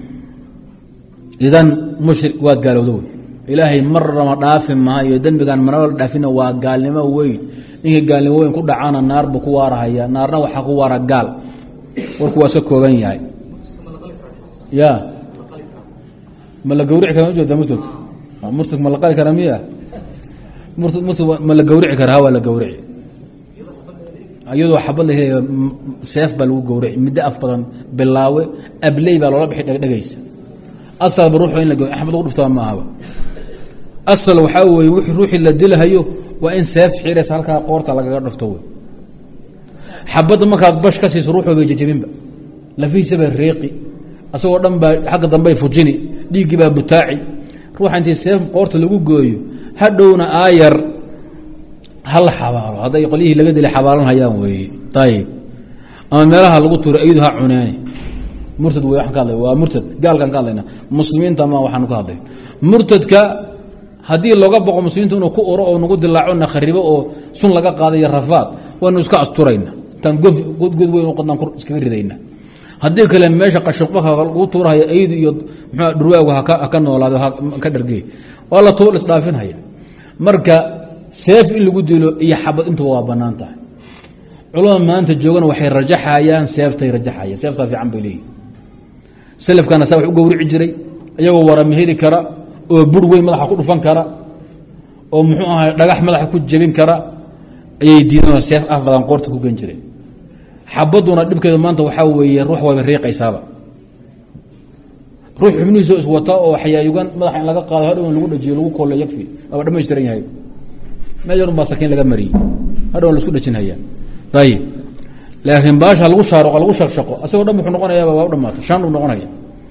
idan mushrik waad gaalowda wey ilaahay marnama dhaafi maayo dembigaan marnaba la dhaafina waa gaalnimo weyn ninkii gaalnimo weyn ku dhacana naar buu ku waarahaya naarna waxaa ku waara gaal warku waa iska kooban yahay ya ma la gawrici kara ujeeda murtad murtad ma la qali kara miya murtad ma la gawrici kara waa la gawrici iyadoo xabad la helaya seef baa lagu gawrici middo af badan bilaawe abley baa loola bixi dhegdhegaysa asalba ruuxu in la gawrici axmed lagu dhuftaa ma ahaba asal waxaa weeye wixii ruuxii la dilahayo waa in seef xiraysa halkaa qoorta lagaga dhufto wey xabadda markaad bash ka siiso ruuxoo bay jejebinba lafihiisa bay reeqi asagoo dhan baa xagga dambey fujini dhiiggii baa butaaci ruuxa intii seef qoorta lagu gooyo hadhowna aayar hala xabaalo hadday qolyihii laga dilay xabaalan hayaan weeye ayib ama meelaha lagu tuuray ayadu ha cuneene murtad wey waxaan ka hadlay waa murtad gaalkaan ka hadlayna muslimiinta ma waxaanu ka hadlay murtadka haddii looga boqo muslimiinta inuu ku uro oo nagu dilaaco na kharibo oo sun laga qaadayo rafaad waynu iska asturayna intaan god weyn qodnaan iskaga ridayna haddii kale meesha qashuqbaka lagu tuurahaya aydu iyo mxua dhurwaagu haka noolaado ka dhargey waa la tuur isdhaafinhaya marka seef in lagu dilo iyo xabad intuba waa banaan tahay culamada maanta joogana waxay rajaxayaan seeftay rajaxayaan seeftaa fiican bay leeyihin salafkana saa wax u gawrici jiray iyagoo warama heli kara oo bur weyn madaxa ku dhufan kara oo muxuu ahay dhagax madaxa ku jebin kara ayay diideen seef af badan qoorta ku gen jireen xabaduna dhibkeedu maanta waxaa weeye ruux wayba riiqaysaaba ruux xubnihiisoo iswata oo xayaayugan madaxa in laga qaado hadhow in lagu dhajiyo lagu koollo yakfi waaba dhamaystiran yahay meejan baa sakiin laga mariyey hadhow la isku dhajinhayaa ayib laakiin baasha lagu shaaruqo lagu shaqshaqo asagoo dhan wuxuu noqonayaaba waa u dhamaatay shan uu noqonaya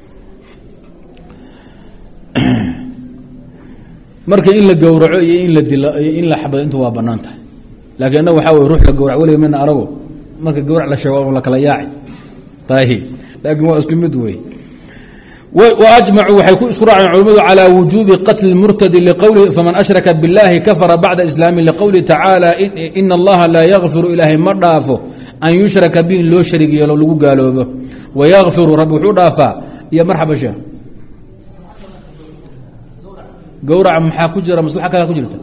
marka in la gowraco iyo in la dilo iyo in la xabado intu waa banaan tahay laakiin annaga waxaa wey ruux la gawrac weliga mina arago marka gawrac la sheego la kala yaaci ayib laakiin waa isku mid wey وأجمعوا waxay ku isku raaceen culimadu calى wujubi qatl اmurtadi liqowlihi faman ashraka biاllahi kafara bacda islaami liqowlihi tacaala ina allaha laa yakfiru ilaahay ma dhaafo an yushraka bihi loo sharig yeelo lagu gaaloobo wayakfiru rabbi wuxuu dhaafaa iyo marxaba sheekh gowraca maxaa ku jira maslaxa kala ku jirta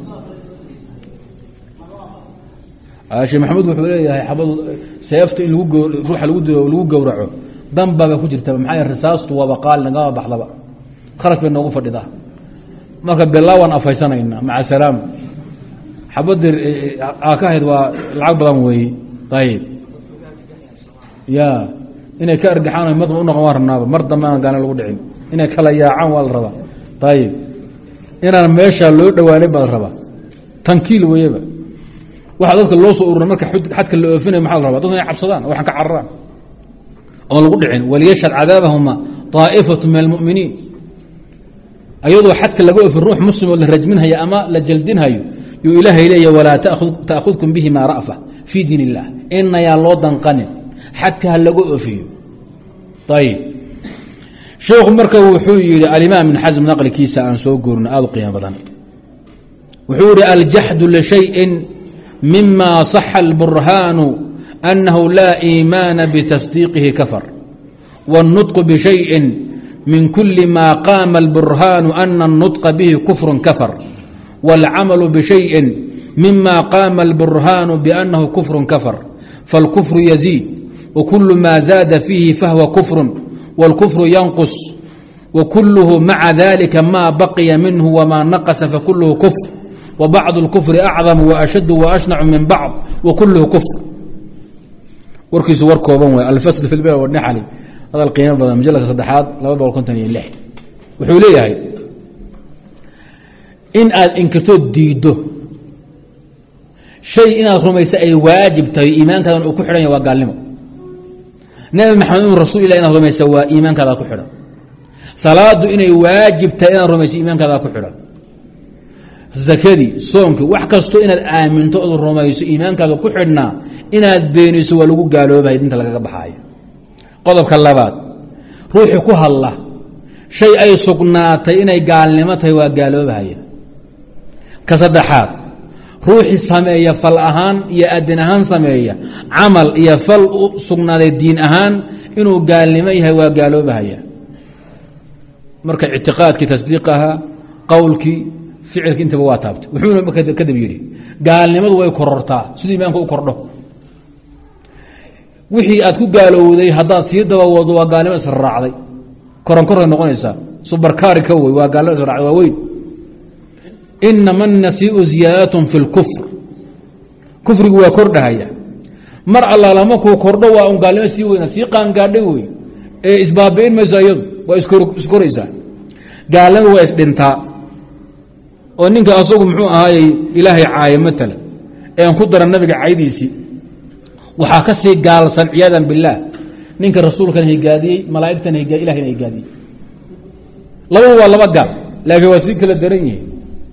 sheekh maxamed wuxuu leeyahay xabadu seefta in ruuxa lagu gowraco danbaba ku jirta maxaa risaastu waaba qaal nagama baxdaba kharash bay noogu fadhidaa marka bilaawan afaysanayna maca salaam xabadii ka ahayd waa lacag badan weeye ayib ya inay ka argaxaan mad u noqon waan rabnaaba mar dambe aan gaana lagu dhicin inay kala yaacaan waa la rabaa ayib inaan meesha loo dhawaanay baa la rabaa tankiil weeyaba waxa dadka loo soo ururina marka xadka la oofinayo maxaa la rabaa dadku inay cabsadaan waxaan ka cararaan oo lagu dhicin waliyashhad cadaabahuma طaa'ifatu min almu'miniin ayadoo xadka laga oofin ruux muslim oo la rajminhayo ama la jaldinhayo yuu ilaahay leeya walaa ta'khudkum bihima ra'fa fii diin illah inayaa loo danqanin xadka ha laga oofiyo ayib sheekhu marka wuxuu yihi alimaam ibn xasm naqlikiisa aan soo goorino aad u qiimo badan wuxuu yihi aljaxdu lishayin mima صaxa اlburhaanu أنه لا إيمان بتصديقه كفر والنطق بشيء من كل ما قام البرهان أن النطق به كفر كفر والعمل بشيء مما قام البرهان بأنه كفر كفر فالكفر يزيد وكل ما زاد فيه فهو كفر والكفر ينقص وكله مع ذلك ما بقي منه وما نقص فكله كفر وبعض الكفر أعظم وأشد وأشنع من بعض وكله كفر warkiisu war kooban way alfasl fi lbir wanaxli hadal qiimo badan majalka saddexaad 256 wuxuu leeyahay in aad inkirto diido shay inaad rumayso ay waajib tahay iimaankaadan uu ku xidhan yahay waa gaalnimo nabi maxamed inuu rasuul ilaah inaad rumayso waa iimaankaada ku xidhan salaadu inay waajib tahay inaad rumayso iimaankaada ku xidhan zakadii soomkii wax kasto inaad aaminto oo rumayso iimaankaada ku xidhnaa inaad beeniso waa lagu gaaloobahay dinta lagaga baxaayo qodobka labaad ruuxii ku hadla shay ay sugnaatay inay gaalnimo tahay waa gaaloobahaya ka saddexaad ruuxii sameeya fal ahaan iyo adin ahaan sameeya camal iyo fal u sugnaaday diin ahaan inuu gaalnimo yahay waa gaaloobahaya marka ictiqaadkii tasdiiqaha qowlkii ficilkii intaba waa taabtay wuxuuna kadib yidhi gaalnimadu way korortaa siduu imaanka u kordho wixii aad ku gaalowday haddaad sii dabawado waa gaalnimo israacday koronkoray noqonaysaa subarkaari ka wey waa gaalnimo israacday waa weyn inama الnasiiءu ziyaadatun fi اlkufr kufrigu waa kordhahaya mar allaala markuu kordho waa un gaalnimo sii weyna sii qaangaadhay wey ee isbaabi'in mayso iyadu waa iskoraysaa gaalnimadu waa isdhintaa oo ninka asagu muxuu ahaayey ilaahay caaye matala ee aan ku daran nabiga caydiisii waxaa ka sii gaalsan ciyaadan biاllaah ninka rasuulkan higaadiyey malaa'igtan ilahayna higaadiyey labadu waa laba gaal laakiin waa sii kala daran yihiin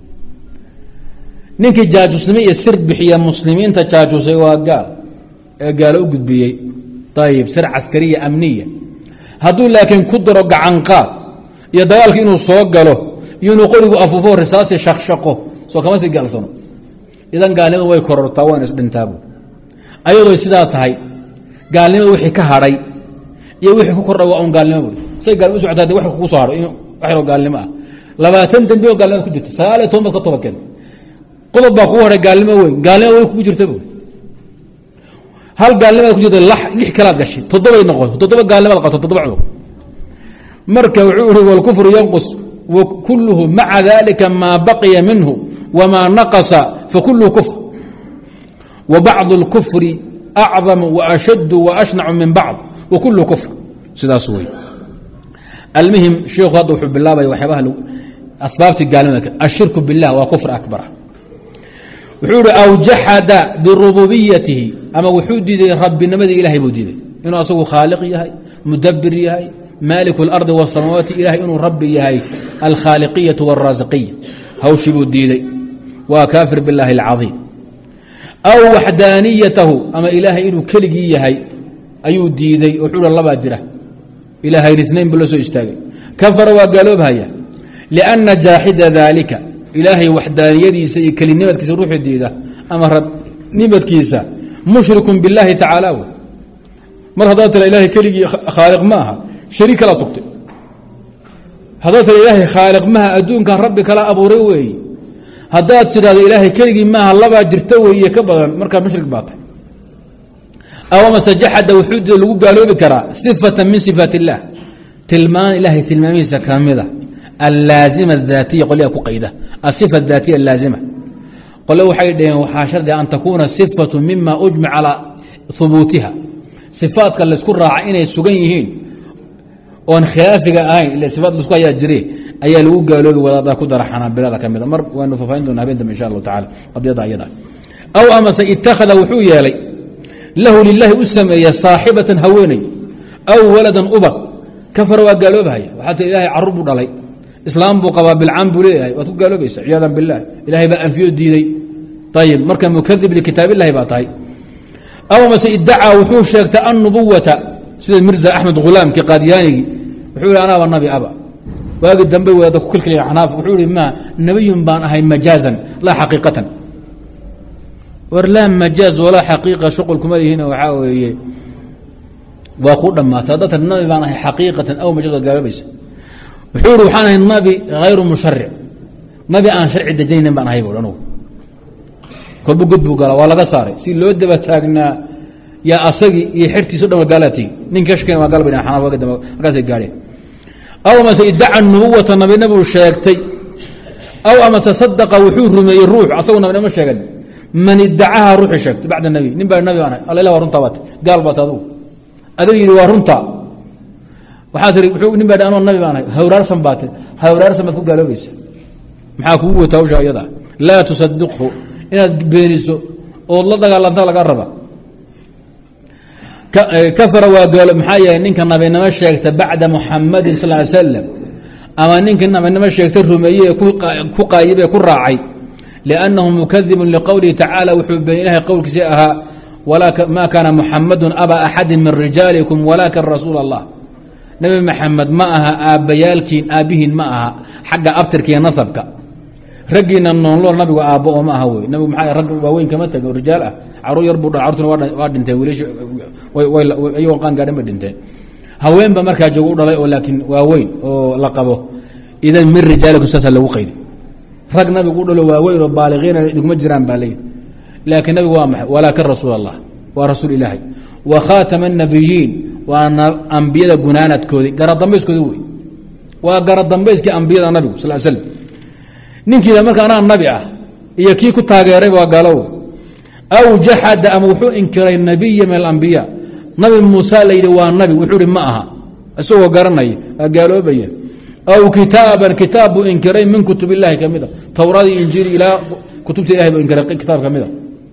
ninkii jaajusnimo iyo sir bixiya muslimiinta jaajusay waa gaal ee gaalo u gudbiyey ayib sir caskariya amniya hadduu laakiin ku daro gacanqaad iyo dagaalka inuu soo galo iyo inuu qorigu afuufo risaasi shaqshaqo soo kama sii gaalsano idan gaalnimadu way korortaa waan isdhintaabu ayadoo sidaa tahay gaalnimada wixii ka hadhay iyo wixii ku kordha waa un gaalnimo buri say gaalnimo u socota wax kugu soo hadho in wax yaroo gaalnimo ah 20 dambi oo gaalnimo ku jirta 19 baad ka toobad keentay qodob baa kugu hadhay gaalnimo weyn gaalnimo way kugu jirta buri hal gaalnimo ku jirta 6 kalaad gashay 7 ay noqon 7 gaalnimo qato 7 cudur marka wuxuu yiri wal kufru yanqus wa kulluhu ma'a dhalika ma baqiya minhu wama naqasa fa kulluhu kufr وبعض الكفر أعظم وأشد وأشنع من بعض وكل كفر sidaas wey المهم شheekhu hadda wuxuu bilaabaya waxyaabaha asbaabtii gaalnimada الشhirك بالله waa كفر أكبر wuxuu hi أو jaxada برububiyatihi ama wuxuu diiday rabbinimadii ilahay buu diiday inuu asagu khaaliq yahay mudabir yahay maaliك الأرضi والsamaawaati ilahay inuu rabbi yahay الkhاaliقiyaة والraaزiقية hawshii buu diiday waa kaafir bالlahi الcaظيم aw waxdaaniyatahu ama ilaahay inuu keligii yahay ayuu diiday wuxuu labaa jira ilaahay isnayn buu la soo istaagay kafara waa gaaloobhaya lianna jaaxida daalika ilaahay waxdaaniyadiisa iyo kelinimadkiisa ruuxii diida ama rabnimadkiisa mushrikun biاllaahi tacaala w mar haddaad tira ilahay keligii khaaliq ma aha shariik kala sugtay haddaad tira ilaahay khaaliq maha adduunkan rabbi kala abuuray weeye haddaad tidhahdo ilaahay keligii maaha labaa jirta wey iyo ka badan markaa mushrik baa tahay awamase jaxada wuxuu diida lagu gaaloobi karaa sifatan min sifaat اllah tilmaan ilaahay tilmaamihiisa ka mida allaazima اdaatiya qolyaa ku qayda asifa اdaatiya allaazima qole waxay dhaheen waxaa shardiga an takuuna sifatu mima ujmic calaa hubuutiha sifaadka laysku raaca inay sugan yihiin oon khilaafiga ahayn ila sifaat laisku hayaa jire ayaa lagu gaaloobi wadaada ku dara xanaabilada ka mida mar waanu faafahin doona habeen dambe insha allahu tacala qadiyada ayada aw amase itakhada wuxuu yeelay lahu lilaahi u sameeya saaxibatan haweeney aw waladan ubad kafara waa gaaloobahaya waxaa ti ilahay carur buu dhalay islaam buu qabaa bilcaan buu leeyahay waad ku gaaloobaysa ciyaadan bilah ilahay baa anfiyo diiday ayib marka mukadib likitaab illahi baa tahay aw amase iddacaa wuxuu sheegtay annubuwata sida mirza axmed khulaamkii qaadiyaanigii wuxuu yihi anaaba nabi aba waagi dambe wadaada ku kilkilaya xanaaf wuxuu ihi ma nebiyun baan ahay majaazan laa xaqiiqatan war laa majaaz walaa xaqiiqa shuqul kuma lihiin waxaa weeye waa ku dhammaatay hadda tar nabi baan ahay xaqiiqatan aw majaaz waad gaaloobaysa wuxuu ihi waxaan ahay nabi hayru musharic nabi aan sharci dejaynin baan ahay bu anugu kolba god buu galaa waa laga saaray si loo daba taagnaa yaa asagii iyo xertiiso dhan gaalaa tegi nin kashkeen waa gaal ba xanaaf waagi dambe markaasay gaadheen aw amase iddaca nubuwata nabinabuu sheegtay aw amase sadaqa wuxuu rumeeyey ruux asagu nabinimo sheegan man iddacaha ruuxii sheegtay bacda nabi nin baa nabi baan ahay alla waa runtaa baat gaal baat adugu adigu yidhi waa runtaa waxaa tii nin baa anoo nabi baan ahay hawraarsan baate hawraarsan baad ku gaaloobaysa maxaa kugu wata hawsha iyada laa tusadiqhu inaad beeniso ood la dagaalanta laga raba kafara waa gaalo maxaa yeelay ninka nabinimo sheegta bacda muxamadin sal ly slam ama ninka nabinimo sheegtay rumeeye ku qaayibee ku raacay liannahu mukadibun liqowlihi tacaala wuxuu been ilahay qowlkiisii ahaa maa kaana muxamadun abaa axadin min rijaalikum walaakin rasuul allah nebi maxamed ma aha aabbayaalkiin aabbihiin ma aha xagga abtirkiiyo nasabka raggiina noonlool nabigu aabbo oo ma aha wey nabigu maxaa rag waaweyn kama tagin oo rijaal ah caruur yar buu carurtuna waa dhinteen wiilashi ayagoo qaan gaadhan bay dhinteen haweenba markaa joogo u dhalay oo laakiin waaweyn oo la qabo idan min rijaalikum saasaa lagu qayday rag nabigu u dhalo waaweyn oo baaliqiina iduguma jiraan baa leeyihi laakiin nabigu waa maxay walaakin rasuul allah waa rasuul ilaahay wa khaatama الnabiyiin waana ambiyada gunaanadkoodii garadambayskoodi wey waa garadambayskii ambiyada nabigu sal slam ninkiida marka anaa nabi ah iyo kii ku taageeray waa gaalow aw jaxada ama wuxuu inkiray nabiya min alambiya nabi muuse la yidhi waa nabi wuxuu hi ma aha isagoo garanaya waa gaaloobaya aw kitaaban kitaab buu inkiray min kutub illahi ka mida towradii injiili ilaa kutubta ilahay buu inkiray kitaab ka mida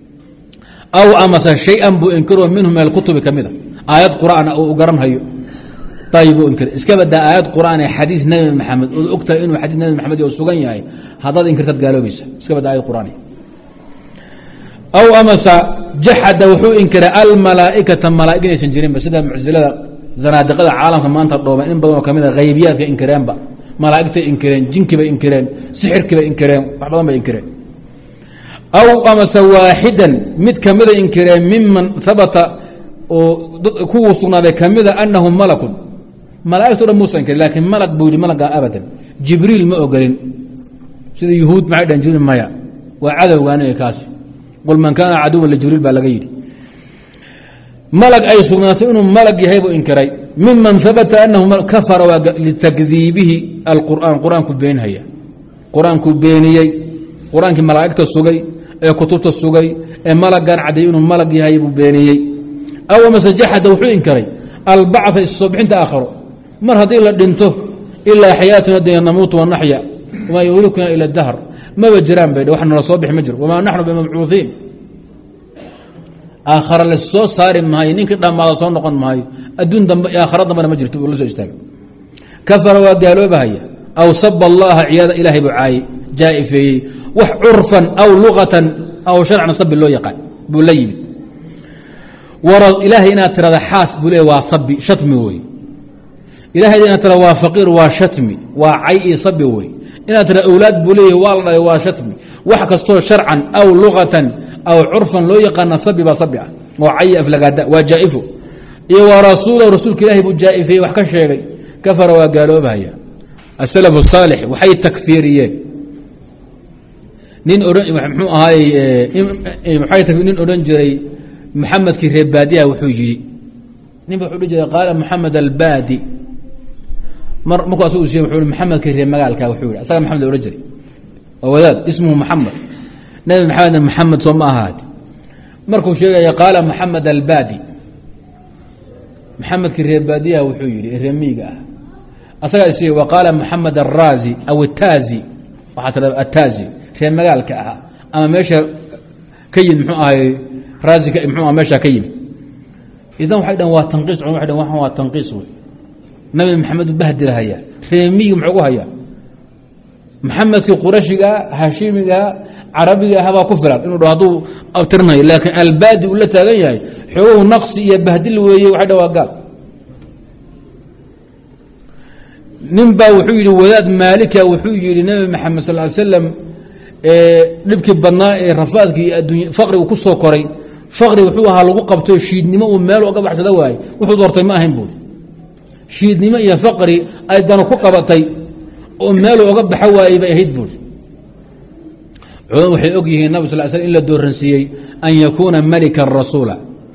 aw amase shay-an buu inkiro minhu min alkutubi ka mida aayad qur'aana oo u garanhayo ayib buu inkiray iska badaa aayad qur'aan ee xadiis nabi maxamed ood ogtahay inuu xadiis nabi maxamed oo sugan yahay haddaad inkirtaad gaaloobaysa iska badaa aayad qur'aan aw amase jaxada wuxuu inkiray almalaaikata malaaig inaysan jirinba sida mucsilada zanaadiqada caalamka maanta dhooban in badanoo kamid a haybiyaadka inkireenba malaaigtay inkireen jinkibay inkireen sixirkiibay inkireen wax badan bay inkireen aw amase waaxidan mid kamida inkireen miman habata oo kuwuu sugnaaday kamida anahu malakun malaaigto dhan muusa inkirin laakiin malag buu yihi malagaa abadan jibriil ma ogolin sida yuhuud maxay dhahan jibriil maya waa cadowgaaniga kaasi qul man kaana caduwan lijibriil baa laga yidhi malag ay sugnaatay inuu malag yahay buu inkiray miman habata anahu kafara waa litakdiibihi alqur'aan qur-aanku beenhaya qur-aankuu beeniyey qur-aankii malaa'igta sugay ee kutubta sugay ee malagan caddeeyey inuu malag yahay buu beeniyey aw amase jaxada wuxuu inkiray albacثa issoo bixinta aakharo mar haddii la dhinto ilaa xayaatuna dunya namuutu wanaxya wamaa yuhlikuna ila dahr maba jiraan bay wax nala soo bixi ma jiro wamaa naxnu bimabcuuثiin aakhara la soo saari maayo ninkii dhammaada soo noqon maayo adduun dambe aakhara dambena ma jirto la soo istaaga kafara waa gaaloobahaya aw saba allaha ciyaada ilahay buu caayey jaa'ifeeyey wax curfan aw lugatan aw sharcan sabi loo yaqaan buu la yimid ilaahay inaad tirada xaas buu le waa sabi shatmi wey ilaahay inaad tira waa faqiir waa shatmi waa cay iyo sabi wey inaad tira awlaad buu leeyahay waa la dhalay waa shatmi wax kastoo sharcan aw lugatan aw curfan loo yaqaana sabi baa sabi ah oo cay aflagaada waa jaa'ifo iyo waa rasuulahu rasuulka ilaahay buu jaa'ifeeyey wax ka sheegay kafara waa gaaloobahaya asalaf الصaalix waxay takfiiriyeen nin mxuu ahaay nin odhan jiray maxamedkii reer baadiha wuxuu yidhi nin ba wuxuu dhi jiray qaala moxamed albaadi markuu asagu siiyey wuxuu i maxamedkii reer magaalka wuxuu yidhi asaga maxamed la odhan jiray waa wadaad ismuhu maxamed nabi maxamedna maxamed soo ma ahaad markuu sheegaya qaala moxamed albaadi maxamedkii reer baadiha wuxuu yidhi reer miyiga ah asagaa is wa qaala moxamed araazi aw ataazi waxaa tia ataazi reer magaalka ahaa ama meesha ka yimid mxuu ahay raazi mxuu meeshaa ka yimid idan waxay dhan waa tanqiis culma waxay dhan waxan waa tanqiis wey nabi maxamed u bahdilahaya reer miyiga muxuu gu hayaa maxamedkii qurashigaa haashimigaa carabiga aha baa ku filan inuu dho hadduu abtirinayo laakiin albaadi uu la taagan yahay xoogow naqsi iyo bahdil weeye waxay dhan waa gaal nin baa wuxuu yidhi wadaad maalika wuxuu yidhi nabi maxamed sal ly slam dhibkii badnaa ee rafaadkii iyo adduunya faqrigu ku soo koray faqri wuxuu ahaa lagu qabto shiidnimo uu meel oga baxsada waayey wuxuu doortay ma ahayn buuri shiidnimo iyo faqri ay dano ku qabatay oo meelu oga baxa waayey bay ahayd buuri culamadu waxay og yihiin nabig sal slam in la dooransiiyey an yakuuna malikan rasuula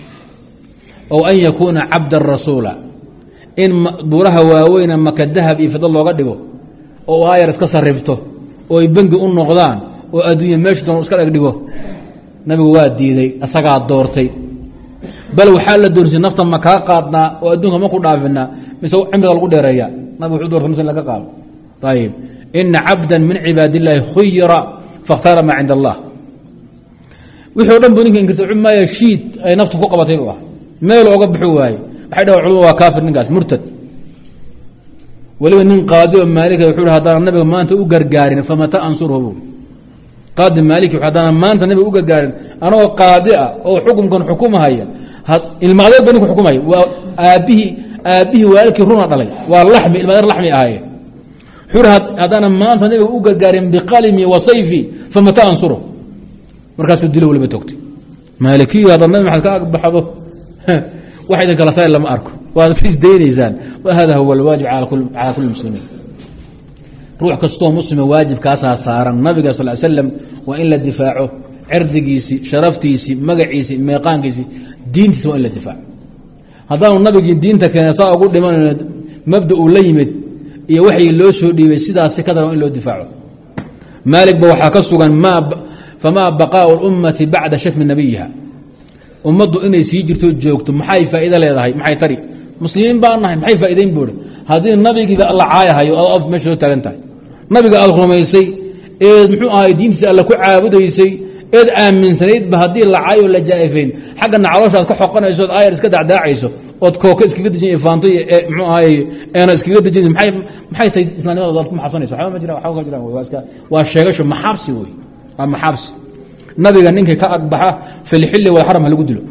ow an yakuuna cabdan rasuula in buuraha waaweyna maka dahab iyo fida looga dhigo oo aayar iska sarifto oo ay bengi u noqdaan oo adduunya meeshu doon iska dheg dhigo nabigu waa diiday asagaa doortay bal waxaa la doorsay nafta ma kaa qaadnaa oo adduunka ma ku dhaafinaa mise cimriga lagu dheereeya nabig wuxuu doortay in laga qaado ayib ina cabda min cibaad illaahi khuyira faاkhtaara maa cinda allah wixii o dhan buu ninka inkirta maaya shiid ay naftu ku qabatay u ah meel oga baxu waaye waxay dhaha culmadu waa kaafir ninkaas murtad weliba nin qaadi oo maalika wuxuu hi haddaan nabiga maanta u gargaarin famata ansurhu bu qaadi maaliki haddaan maanta nabiga u gargaarin anagoo qaadi ah oo xukumkan xukumahaya ilmaadeed ba ninku xukumaya waa aabbihii waalidkii runa dhalay waa laxmi ilmaadeer laxmi ahaaye wuxuu hi haddaana maanta nabiga u gargaarin biqalimi wa sayfi famata ansurhu markaasuu dilo waliba togtay maalikiyu haddaad nabi maxamed ka agbaxdo wax idin kala saar lama arko waad isdaynaysaan wahada huwa alwaajib calى kuli muslimiin ruux kastoo muslima waajibkaasaa saaran nabiga sal slam waa in la difaaco cirdigiisii sharaftiisii magaciisii meeqaankiisii diintiisi waa in la difaaco haddaanu nabigii diinta keena saa ugu dhimanayno mabda uu la yimid iyo waxii loo soo dhiibay sidaasi ka daran in loo difaaco maalig ba waxaa ka sugan famaa baqaau اlummati bacda shatmi nabiyiha ummaddu inay sii jirto joogto maxay faa'iido leedahay maxay tari muslimiin baan nahay maxay faa'iidayn buuri haddii nabigiiba alla caayahayo ad meesha soo taagan tahay nabiga aad rumaysay eed muxuu ahay diintiisa alla ku caabudaysay eed aaminsanaydba haddii la caayo la jaa'ifayn xaggana caloosha aad ka xoqanayso ood aayar iska dacdaacayso ood kooka iskaga dejin faanto muxuu ahay eena iskaga dejin maxay tahay islaamnimada aad ku maxabsanayso waxba ma jiraan waxba ka jiraan waa sheegasho maxaabsi wey waa maxaabsi nabiga ninkii ka agbaxa fi lxilli walxaram ha lagu dilo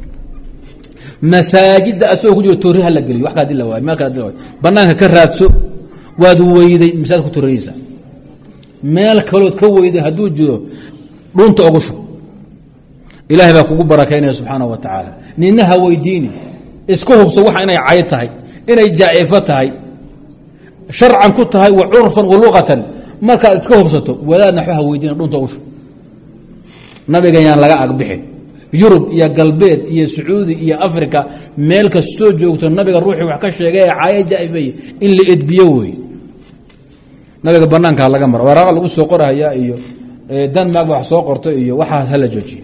masaajidda asagoo ku jiro toori ha la geliyo wax kaa dila waayo meel kala dila waayo banaanka ka raadso waad weyday masaajid ku toorayeysa meel kalood ka weyday hadduu jiro dhunta ugu shub ilaahay baa kugu barakaynaya subxaanahu wa tacaala nina ha weydiini iska hubso waxa inay cay tahay inay jaa'ifo tahay sharcan ku tahay wa curfan wa luqatan markaad iska hubsato wadaadna waxba ha weydiina dhunta ugu shub nabigan yaan laga agbixin yurub iyo galbeed iyo sacuudi iyo africa meel kastoo joogto nabiga ruuxii wax ka sheegay ee caayo jaa'ifay in la edbiyo wey nabiga banaankaa laga maro waraaqa lagu soo qorahayaa iyo denmark wax soo qorto iyo waxaas hala joojiye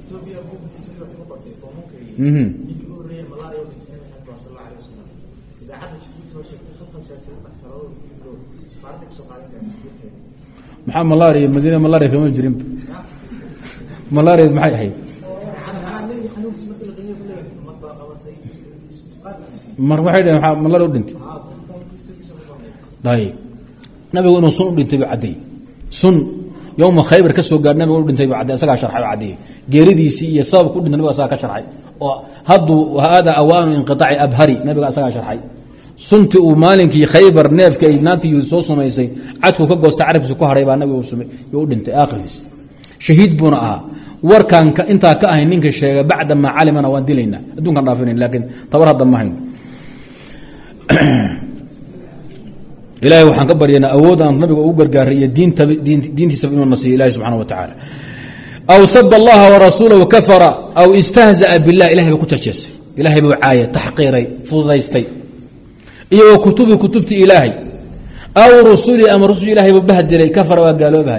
maxaa malaria madiina malaria kama jirinba malaria maxay ahayd mar waxay dhaheen malaria u dhintay ayb nabigu inuu sun u dhintay buu caddeeyey sun yowma khaybar ka soo gaar nabigu u dhintay buu cadday asagaa sharxay oo caddeeyey geeridiisii iyo sababka u dhintay nabiga asagaa ka sharxay oo hadduu hada awaanu inqiطaaci abhari nabiga asagaa sharxay sunti uu maalinkii khaybar neefka ay naagtii soo samaysay cadku ka goosta carabkiisa ku haray baa nabiga u dhintay aakhiriis shahiid buuna ahaa warkaan intaa ka ahayn ninka sheega bacda maa calimana waan dilaynaa adduunkan dhaafinayn laakiin tabar hadda ma hayno ilaahay waxaan ka baryaynaa awood aan nabiga ugu gargaaray iyo diintiisaba inuu nasiiyo ilahi subxana wa tacaala aw saba allaha warasuulahu kafara aw istahza'a billah ilahay buu ku jarjeesay ilahay buu caayay taxqiiray fududaystay iyo wa kutubii kutubtii ilaahay aw rusuli ama rusul ilahay buu bahdilay kafara waa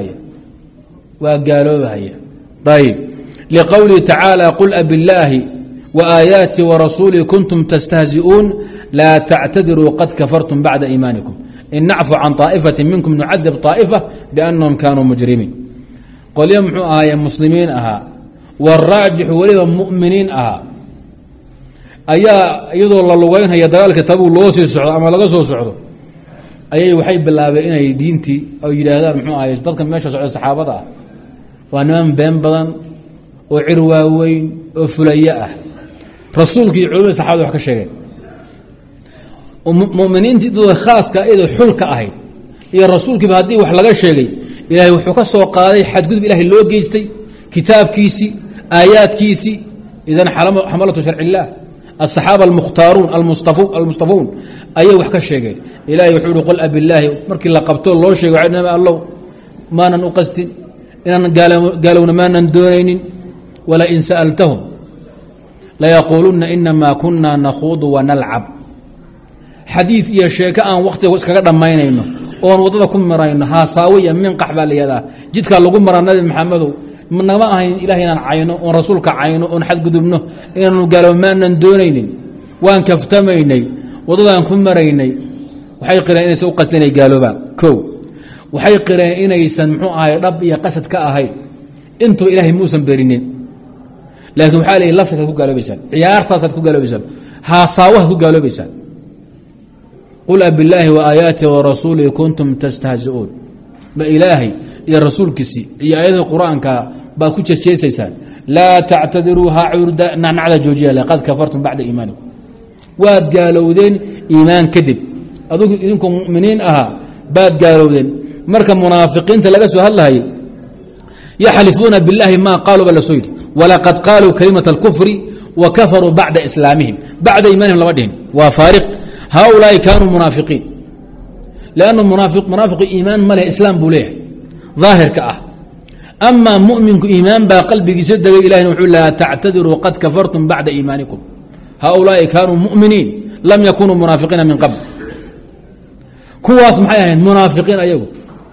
gaaloobahaya ayb liqowlihi tacaala qul abillaahi waaayaati warasuulii kuntum tastahzi'uun laa tactadiruu qad kafartum bacda iimaanikum in nacfu can طaa'ifati minkum nucadib طaa'ifa biannahum kaanuu mujrimiin qolyo muxuu ahaaye muslimiin ahaa waraajixu weliba mu'miniin ahaa ayaa iyadoo la lugeynhaya dagaalka tabuu loo sii socdo ama laga soo socdo ayay waxay bilaabeen inay diintii oo yidhaahdaan muxuu ahaye dadka meesha socda saxaabada ah waa niman been badan oo cir waaweyn oo fulaye ah rasuulka iyo culamada saxabada wax ka sheegeen muminiintii dooda khaaska iyadoo xulka ahayd iyo rasuulkiiba haddii wax laga sheegay ilaahay wuxuu ka soo qaaday xadgudub ilahay loo geystay kitaabkiisii aayaadkiisii idan xamalatu sharci illaah aلصaxaaba almukhtaaruun almustafuun ayay wax ka sheegeen ilahay wuxuu ihi qul abillaahi markii la qabto loo sheegay nabi allow maanan u qastin inaan gaalowna maanan doonaynin walain sa'altahum layaquuluna inamaa kuna nakhuudu wanalcab xadiid iyo sheeko aan wakhtiga iskaga dhammaynayno oon waddada ku marayno haasaawiya minqax baa la yihahdaa jidkaa lagu maraa nabi maxamedow nama ahayn ilahay inaan cayno oon rasuulka cayno oon xadgudubno inaanu gaaloob maanan doonaynin waan kaftamaynay waddadaan ku maraynay waxay qireen inaysan u qastin inay gaaloobaan o waxay qireen inaysan muxuu ahay dhab iyo qasad ka ahayn intuba ilaahay muusan berinin laakiin waxaa leeyihi laftaad ku gaaloobaysaan ciyaartaasaad ku gaaloobaysaan haasaawahaad ku gaaloobaysaan qul abillaahi waaayaati warasuulihi kuntum tastahzi'uun ma ilaahay iyo rasuulkiisii iyo aayadii qur-aanka baad ku jeejeesaysaan laa tactadiruu nacnacda joojiya qad kafartum bacda iimaanikum waad gaalowdeen iimaan kadib adugu idinkoo muminiin ahaa baad gaalowdeen marka munaafiqiinta laga soo hadlahayay yaxlifuuna biاllaahi ma qaaluu ba la soo yidhi walaqad qaaluu kalimata اlkufri wa kafaruu bacda islaamihim bacda iimaanihim lama dhihin waa faariq haؤulaaءi kaanuu munaafiqiin lannu munaafiqu iimaan ma leh islaam buu leeyahay daahirka ah amaa muminku iimaan baa qalbigiisa degay ilahina wuxuu laa tactadiruu qad kafartum bacda iimaanikum haؤulaaءi kaanuu mu'miniin lam yakunuu munaafiqiina min qabl kuwaas maxay ahayn munaafiqiin ayagu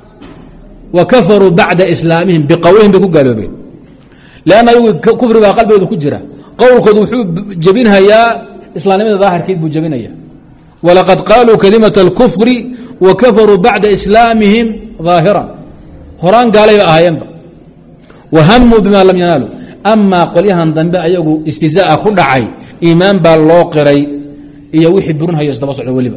wa kafaruu bacda islaamihim biqowlihim bay ku gaaloobeen lanna ayagu kufri baa qalbigooda ku jira qowlkoodu wuxuu jebinhayaa islaamnimada daahirkeed buu jebinaya walaqad qaaluu kalimata اlkufri wa kafaruu bacda islaamihim ظaahiran horaan gaalayba ahaayeenba wahamuu bima lam yanaaluu amaa qolyahan dambe ayagu istizaa'a ku dhacay iimaan baa loo qiray iyo wixii burinhayo isdaba socdo weliba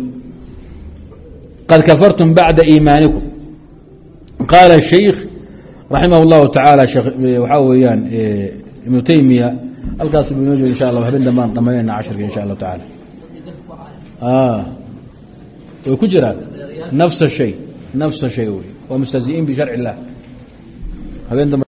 qad kafartum bacda iimaanikum qaala shaykh raximah اllahu tacaala waxaa weeyaan ibnu taymiya halkaas bu inoo jooga insha allah habeen dambaan dhamaynayna casharka insha allahu tacaala way ku jiraan nafsa shay wey waa mustahzi'iin bisharci اllah habeen dambe